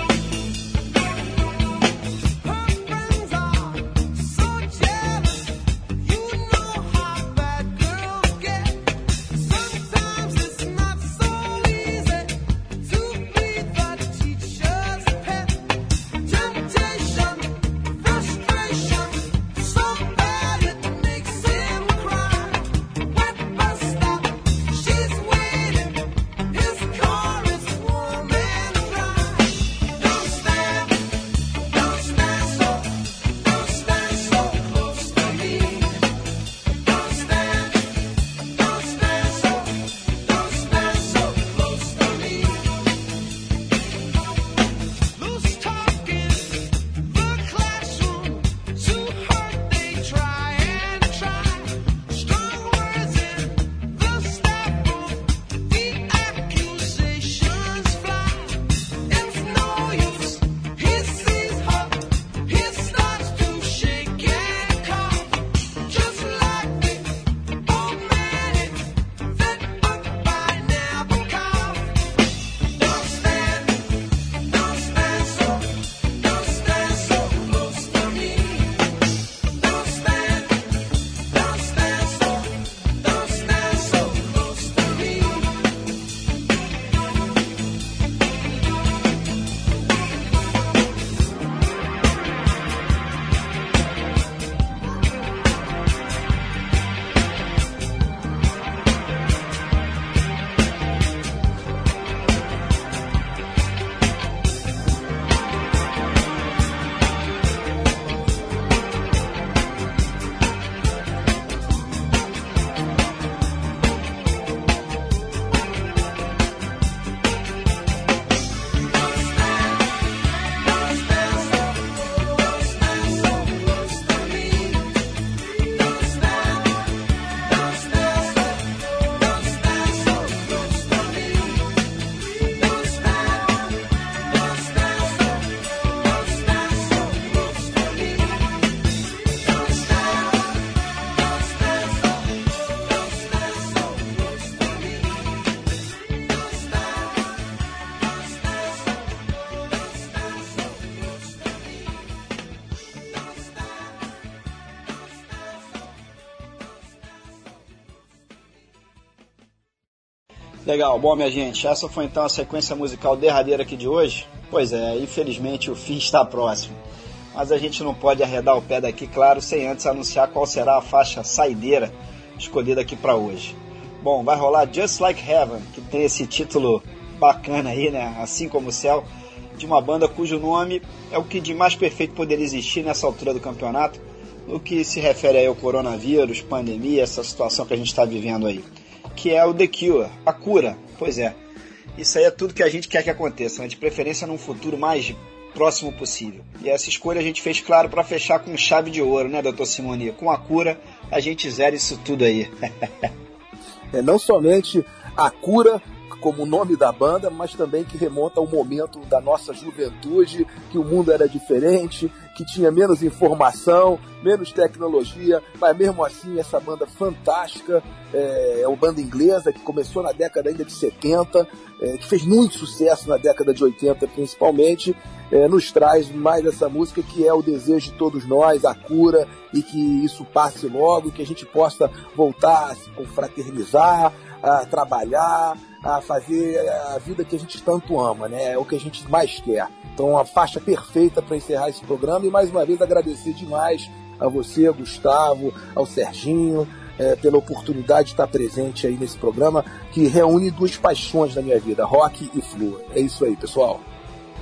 Her friends are so jealous. You know how bad girls get. Sometimes it's not so easy to be the teacher's pet. Temptation, frustration, so bad it makes him cry. Wet bus stop, she's waiting. His car is warm and dry. Don't stand so close to me. Don't stand so close to me. Loose talking, the classroom, to hurt they try and try. Strong words in the staff room, the accusations fly. It's no use, he sees her, he starts to shake and cough. Just like the old man that book by Nabokov. Don't stand so close to me. Don't stand so close to me.
Legal, bom minha gente, essa foi então a sequência musical derradeira aqui de hoje. Pois é, infelizmente o fim está próximo, mas a gente não pode arredar o pé daqui, claro, sem antes anunciar qual será a faixa saideira escolhida aqui para hoje. Bom, vai rolar Just Like Heaven, que tem esse título bacana aí, né, assim como o céu, de uma banda cujo nome é o que de mais perfeito poderia existir nessa altura do campeonato, no que se refere aí ao coronavírus, pandemia, essa situação que a gente está vivendo aí, que é o The Cure, a cura. Pois é, isso aí é tudo que a gente quer que aconteça, né? De preferência num futuro mais próximo possível. E essa escolha a gente fez, claro, para fechar com chave de ouro, né, Dr. Simoni? Com a cura, a gente zera isso tudo aí.
Não somente a cura como o nome da banda, mas também que remonta ao momento da nossa juventude, que o mundo era diferente, que tinha menos informação, menos tecnologia, mas mesmo assim essa banda fantástica, é uma banda inglesa que começou na década ainda de 70, que fez muito sucesso na década de 80 principalmente, nos traz mais essa música que é o desejo de todos nós, a cura, e que isso passe logo, que a gente possa voltar a se confraternizar, a trabalhar, a fazer a vida que a gente tanto ama, né? É o que a gente mais quer. Então, a faixa perfeita para encerrar esse programa, e mais uma vez agradecer demais a você, Gustavo, ao Serginho, pela oportunidade de estar presente aí nesse programa que reúne duas paixões da minha vida, rock e flua. É isso aí, pessoal.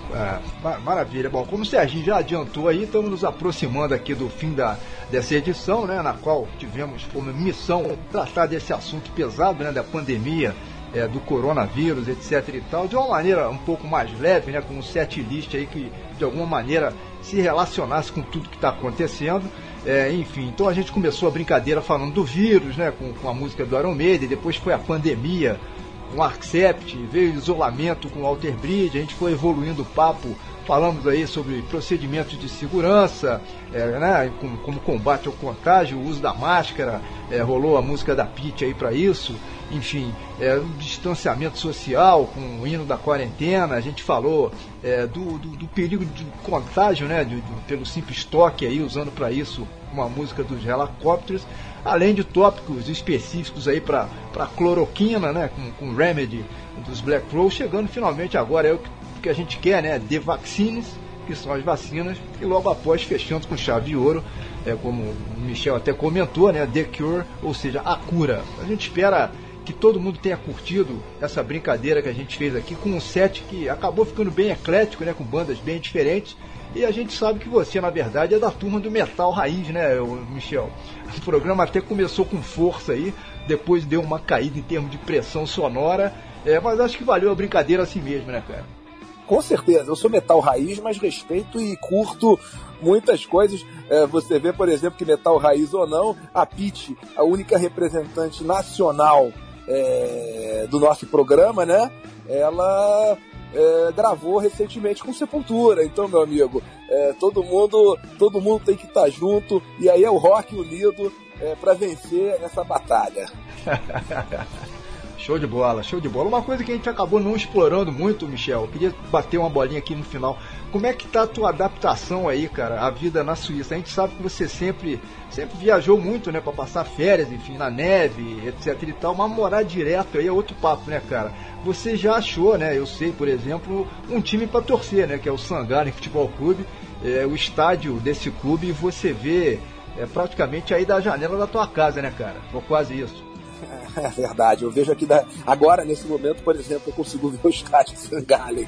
Maravilha. Bom, como o Serginho já adiantou aí, estamos nos aproximando aqui do fim dessa edição, né, na qual tivemos como missão tratar desse assunto pesado, né, da pandemia, do coronavírus, etc e tal, de uma maneira um pouco mais leve, né, com um set list aí que de alguma maneira se relacionasse com tudo que está acontecendo. Enfim, então a gente começou a brincadeira falando do vírus, né, com a música do Iron Maiden, depois foi a pandemia com Accept, veio o isolamento com Alter Bridge, a gente foi evoluindo o papo, falamos aí sobre procedimentos de segurança, né, como combate ao contágio, o uso da máscara, rolou a música da Pitty aí para isso, enfim, distanciamento social com o hino da quarentena, a gente falou do perigo de contágio, né, pelo simples toque aí, usando para isso uma música dos Helicopters, além de tópicos específicos aí para cloroquina, né, com Remedy dos Black Crowes, chegando finalmente agora o que a gente quer, né, The Vaccines, que são as vacinas, e logo após fechando com chave de ouro, como o Michel até comentou, né, The Cure, ou seja, a cura. A gente espera que todo mundo tenha curtido essa brincadeira que a gente fez aqui com um set que acabou ficando bem eclético, né, com bandas bem diferentes. E a gente sabe que você, na verdade, é da turma do metal raiz, né, Michel? O programa até começou com força aí, depois deu uma caída em termos de pressão sonora, mas acho que valeu a brincadeira assim mesmo, né, cara?
Com certeza, eu sou metal raiz, mas respeito e curto muitas coisas. Você vê, por exemplo, que metal raiz ou não, a Pitty, a única representante nacional do nosso programa, né? Ela gravou recentemente com Sepultura. Então, meu amigo, todo mundo tem que estar junto, e aí é o rock unido para vencer essa batalha.
Show de bola, show de bola. Uma coisa que a gente acabou não explorando muito, Michel, eu queria bater uma bolinha aqui no final. Como é que tá a tua adaptação aí, cara, à vida na Suíça? A gente sabe que você sempre viajou muito, né, para passar férias, enfim, na neve, etc e tal, mas morar direto aí é outro papo, né, cara? Você já achou, né, eu sei, por exemplo, um time para torcer, né, que é o St. Gallen Futebol Clube, o estádio desse clube você vê praticamente aí da janela da tua casa, né, cara? Ou quase isso.
É verdade, eu vejo aqui agora, nesse momento, por exemplo, eu consigo ver o estádio de St. Gallen.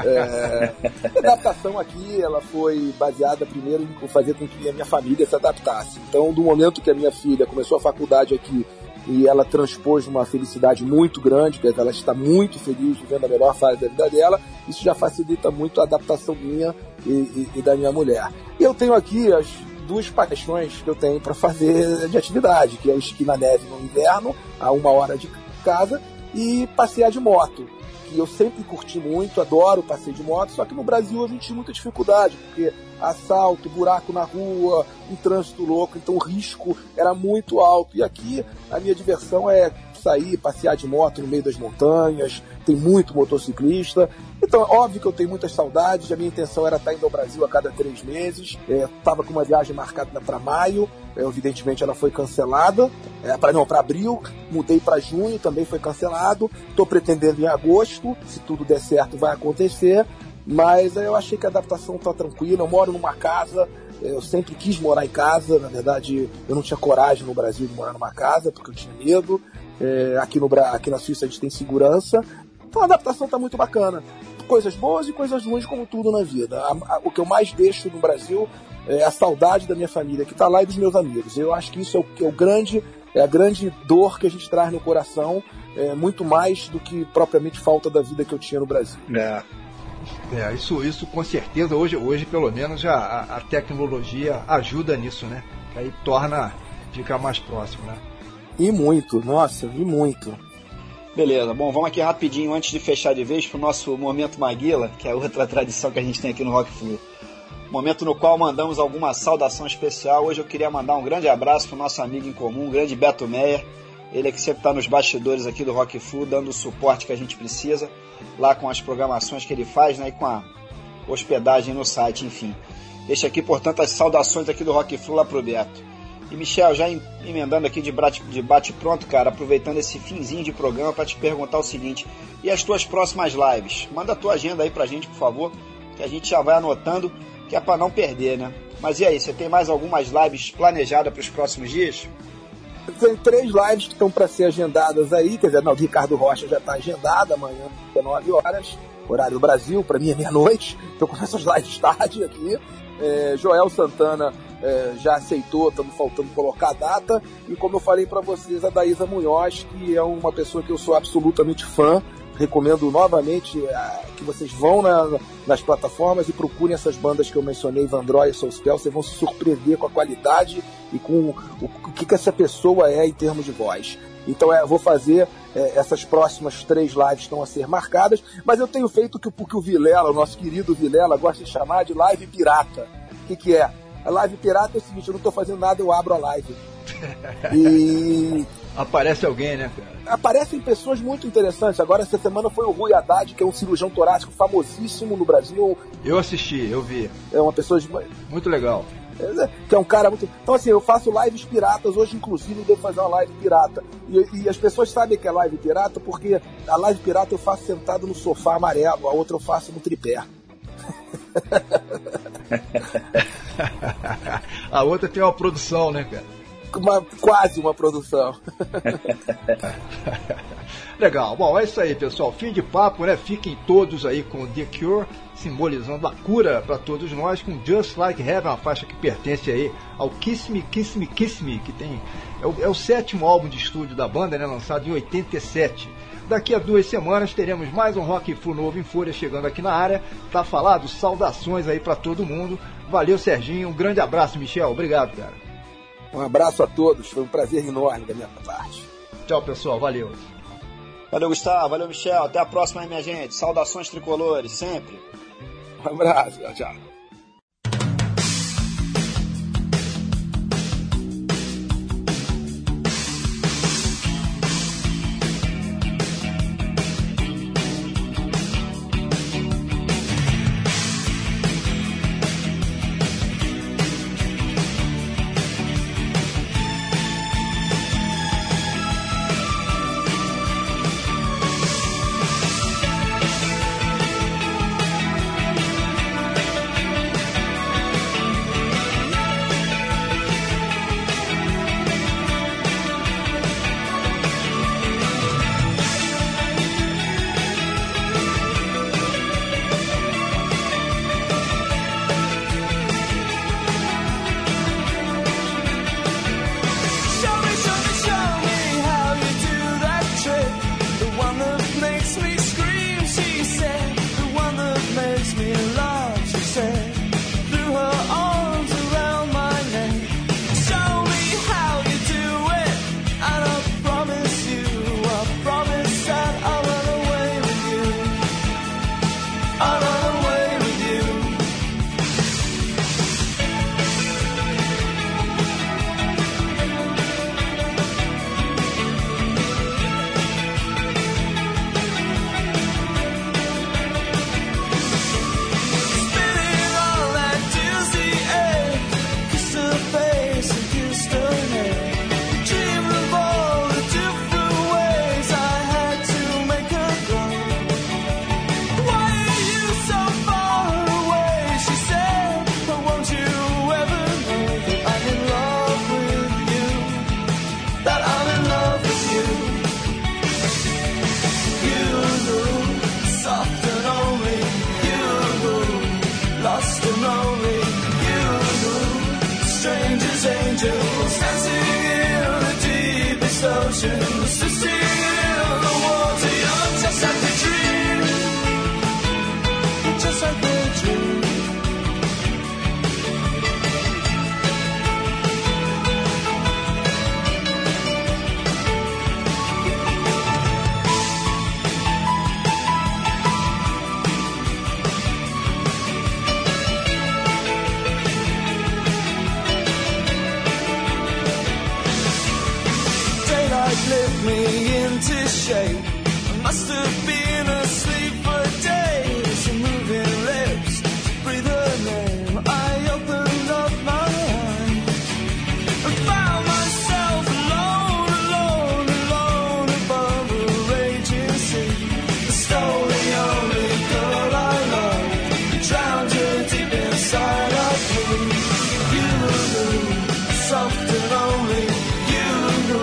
A adaptação aqui, ela foi baseada primeiro em fazer com que a minha família se adaptasse. Então, do momento que a minha filha começou a faculdade aqui e ela transpôs uma felicidade muito grande, quer dizer, ela está muito feliz vivendo a melhor fase da vida dela, isso já facilita muito a adaptação minha e da minha mulher. E eu tenho aqui as duas paixões que eu tenho para fazer de atividade, que é o esqui na neve no inverno, a 1 hora de casa, e passear de moto, que eu sempre curti muito, adoro passeio de moto, só que no Brasil a gente tinha muita dificuldade, porque assalto, buraco na rua, um trânsito louco, então o risco era muito alto. E aqui a minha diversão é sair, passear de moto no meio das montanhas, tem muito motociclista. Então, óbvio que eu tenho muitas saudades, a minha intenção era estar indo ao Brasil a cada 3 meses, estava com uma viagem marcada para maio, evidentemente ela foi cancelada, para abril, mudei para junho, também foi cancelado, estou pretendendo em agosto, se tudo der certo vai acontecer, mas eu achei que a adaptação está tranquila, eu moro numa casa, eu sempre quis morar em casa, na verdade eu não tinha coragem no Brasil de morar numa casa, porque eu tinha medo, aqui na Suíça a gente tem segurança, então a adaptação está muito bacana. Coisas boas e coisas ruins, como tudo na vida. O que eu mais deixo no Brasil é a saudade da minha família que está lá e dos meus amigos. Eu acho que isso é a grande dor que a gente traz no coração, muito mais do que propriamente falta da vida que eu tinha no Brasil.
Isso com certeza, hoje pelo menos já a tecnologia ajuda nisso, né? Aí fica mais próximo, né?
E muito.
Beleza, bom, vamos aqui rapidinho, antes de fechar de vez, pro nosso Momento Maguila, que é outra tradição que a gente tem aqui no Rock Flu. Momento no qual mandamos alguma saudação especial. Hoje eu queria mandar um grande abraço pro nosso amigo em comum, o grande Beto Meyer. Ele é que sempre está nos bastidores aqui do Rock Flu, dando o suporte que a gente precisa, lá com as programações que ele faz, né, e com a hospedagem no site, enfim. Deixa aqui, portanto, as saudações aqui do Rock Flu lá pro Beto. E Michel, já emendando aqui de bate-pronto, cara, aproveitando esse finzinho de programa para te perguntar o seguinte: e as tuas próximas lives? Manda a tua agenda aí pra gente, por favor, que a gente já vai anotando, que é para não perder, né? Mas e aí, você tem mais algumas lives planejadas para os próximos dias?
Tem 3 lives que estão para ser agendadas aí, quer dizer, não, o Ricardo Rocha já está agendado, amanhã, 19 horas, horário do Brasil, para mim é meia-noite, estou com essas lives tarde aqui. Joel Santana já aceitou, estamos faltando colocar a data, e como eu falei para vocês, a Daísa Munhoz, que é uma pessoa que eu sou absolutamente fã, recomendo novamente que vocês vão nas plataformas e procurem essas bandas que eu mencionei, Vandroy e Soulspell. Vocês vão se surpreender com a qualidade e com o que essa pessoa é em termos de voz. Então eu vou fazer essas próximas 3 lives estão a ser marcadas, mas eu tenho feito o que o Vilela, o nosso querido Vilela, gosta de chamar de live pirata. O que é? A live pirata é o seguinte: eu não estou fazendo nada, eu abro a live. E
aparece alguém, né, cara?
Aparecem pessoas muito interessantes. Agora, essa semana foi o Rui Haddad, que é um cirurgião torácico famosíssimo no Brasil.
Eu assisti, eu vi.
É uma pessoa
muito legal.
Que é um cara muito... Então, assim, eu faço lives piratas. Hoje, inclusive, eu devo fazer uma live pirata. E as pessoas sabem que é live pirata porque a live pirata eu faço sentado no sofá amarelo, a outra eu faço no tripé.
A outra tem uma produção, né, cara?
Quase uma produção.
Legal, bom, é isso aí, pessoal. Fim de papo, né? Fiquem todos aí com The Cure, simbolizando a cura para todos nós, com Just Like Heaven, uma faixa que pertence aí ao Kiss Me, Kiss Me, Kiss Me, que tem é o 7º álbum de estúdio da banda, né? Lançado em 87. Daqui a 2 semanas teremos mais um Rock Flu novo em Folha chegando aqui na área. Tá falado, saudações aí para todo mundo. Valeu, Serginho, um grande abraço, Michel, obrigado, cara.
Um abraço a todos, foi um prazer enorme da minha parte.
Tchau, pessoal, valeu.
Valeu, Gustavo, valeu, Michel, até a próxima aí, minha gente. Saudações tricolores, sempre.
Um abraço, tchau.
Soft and only you know.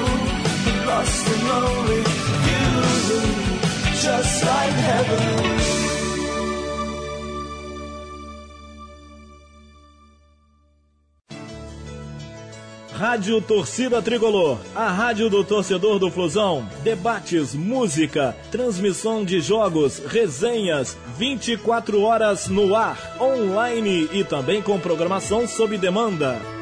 Rádio Torcida Tricolor, a rádio do torcedor do Flusão. Debates, música, transmissão de jogos, resenhas, 24 horas no ar, online e também com programação sob demanda.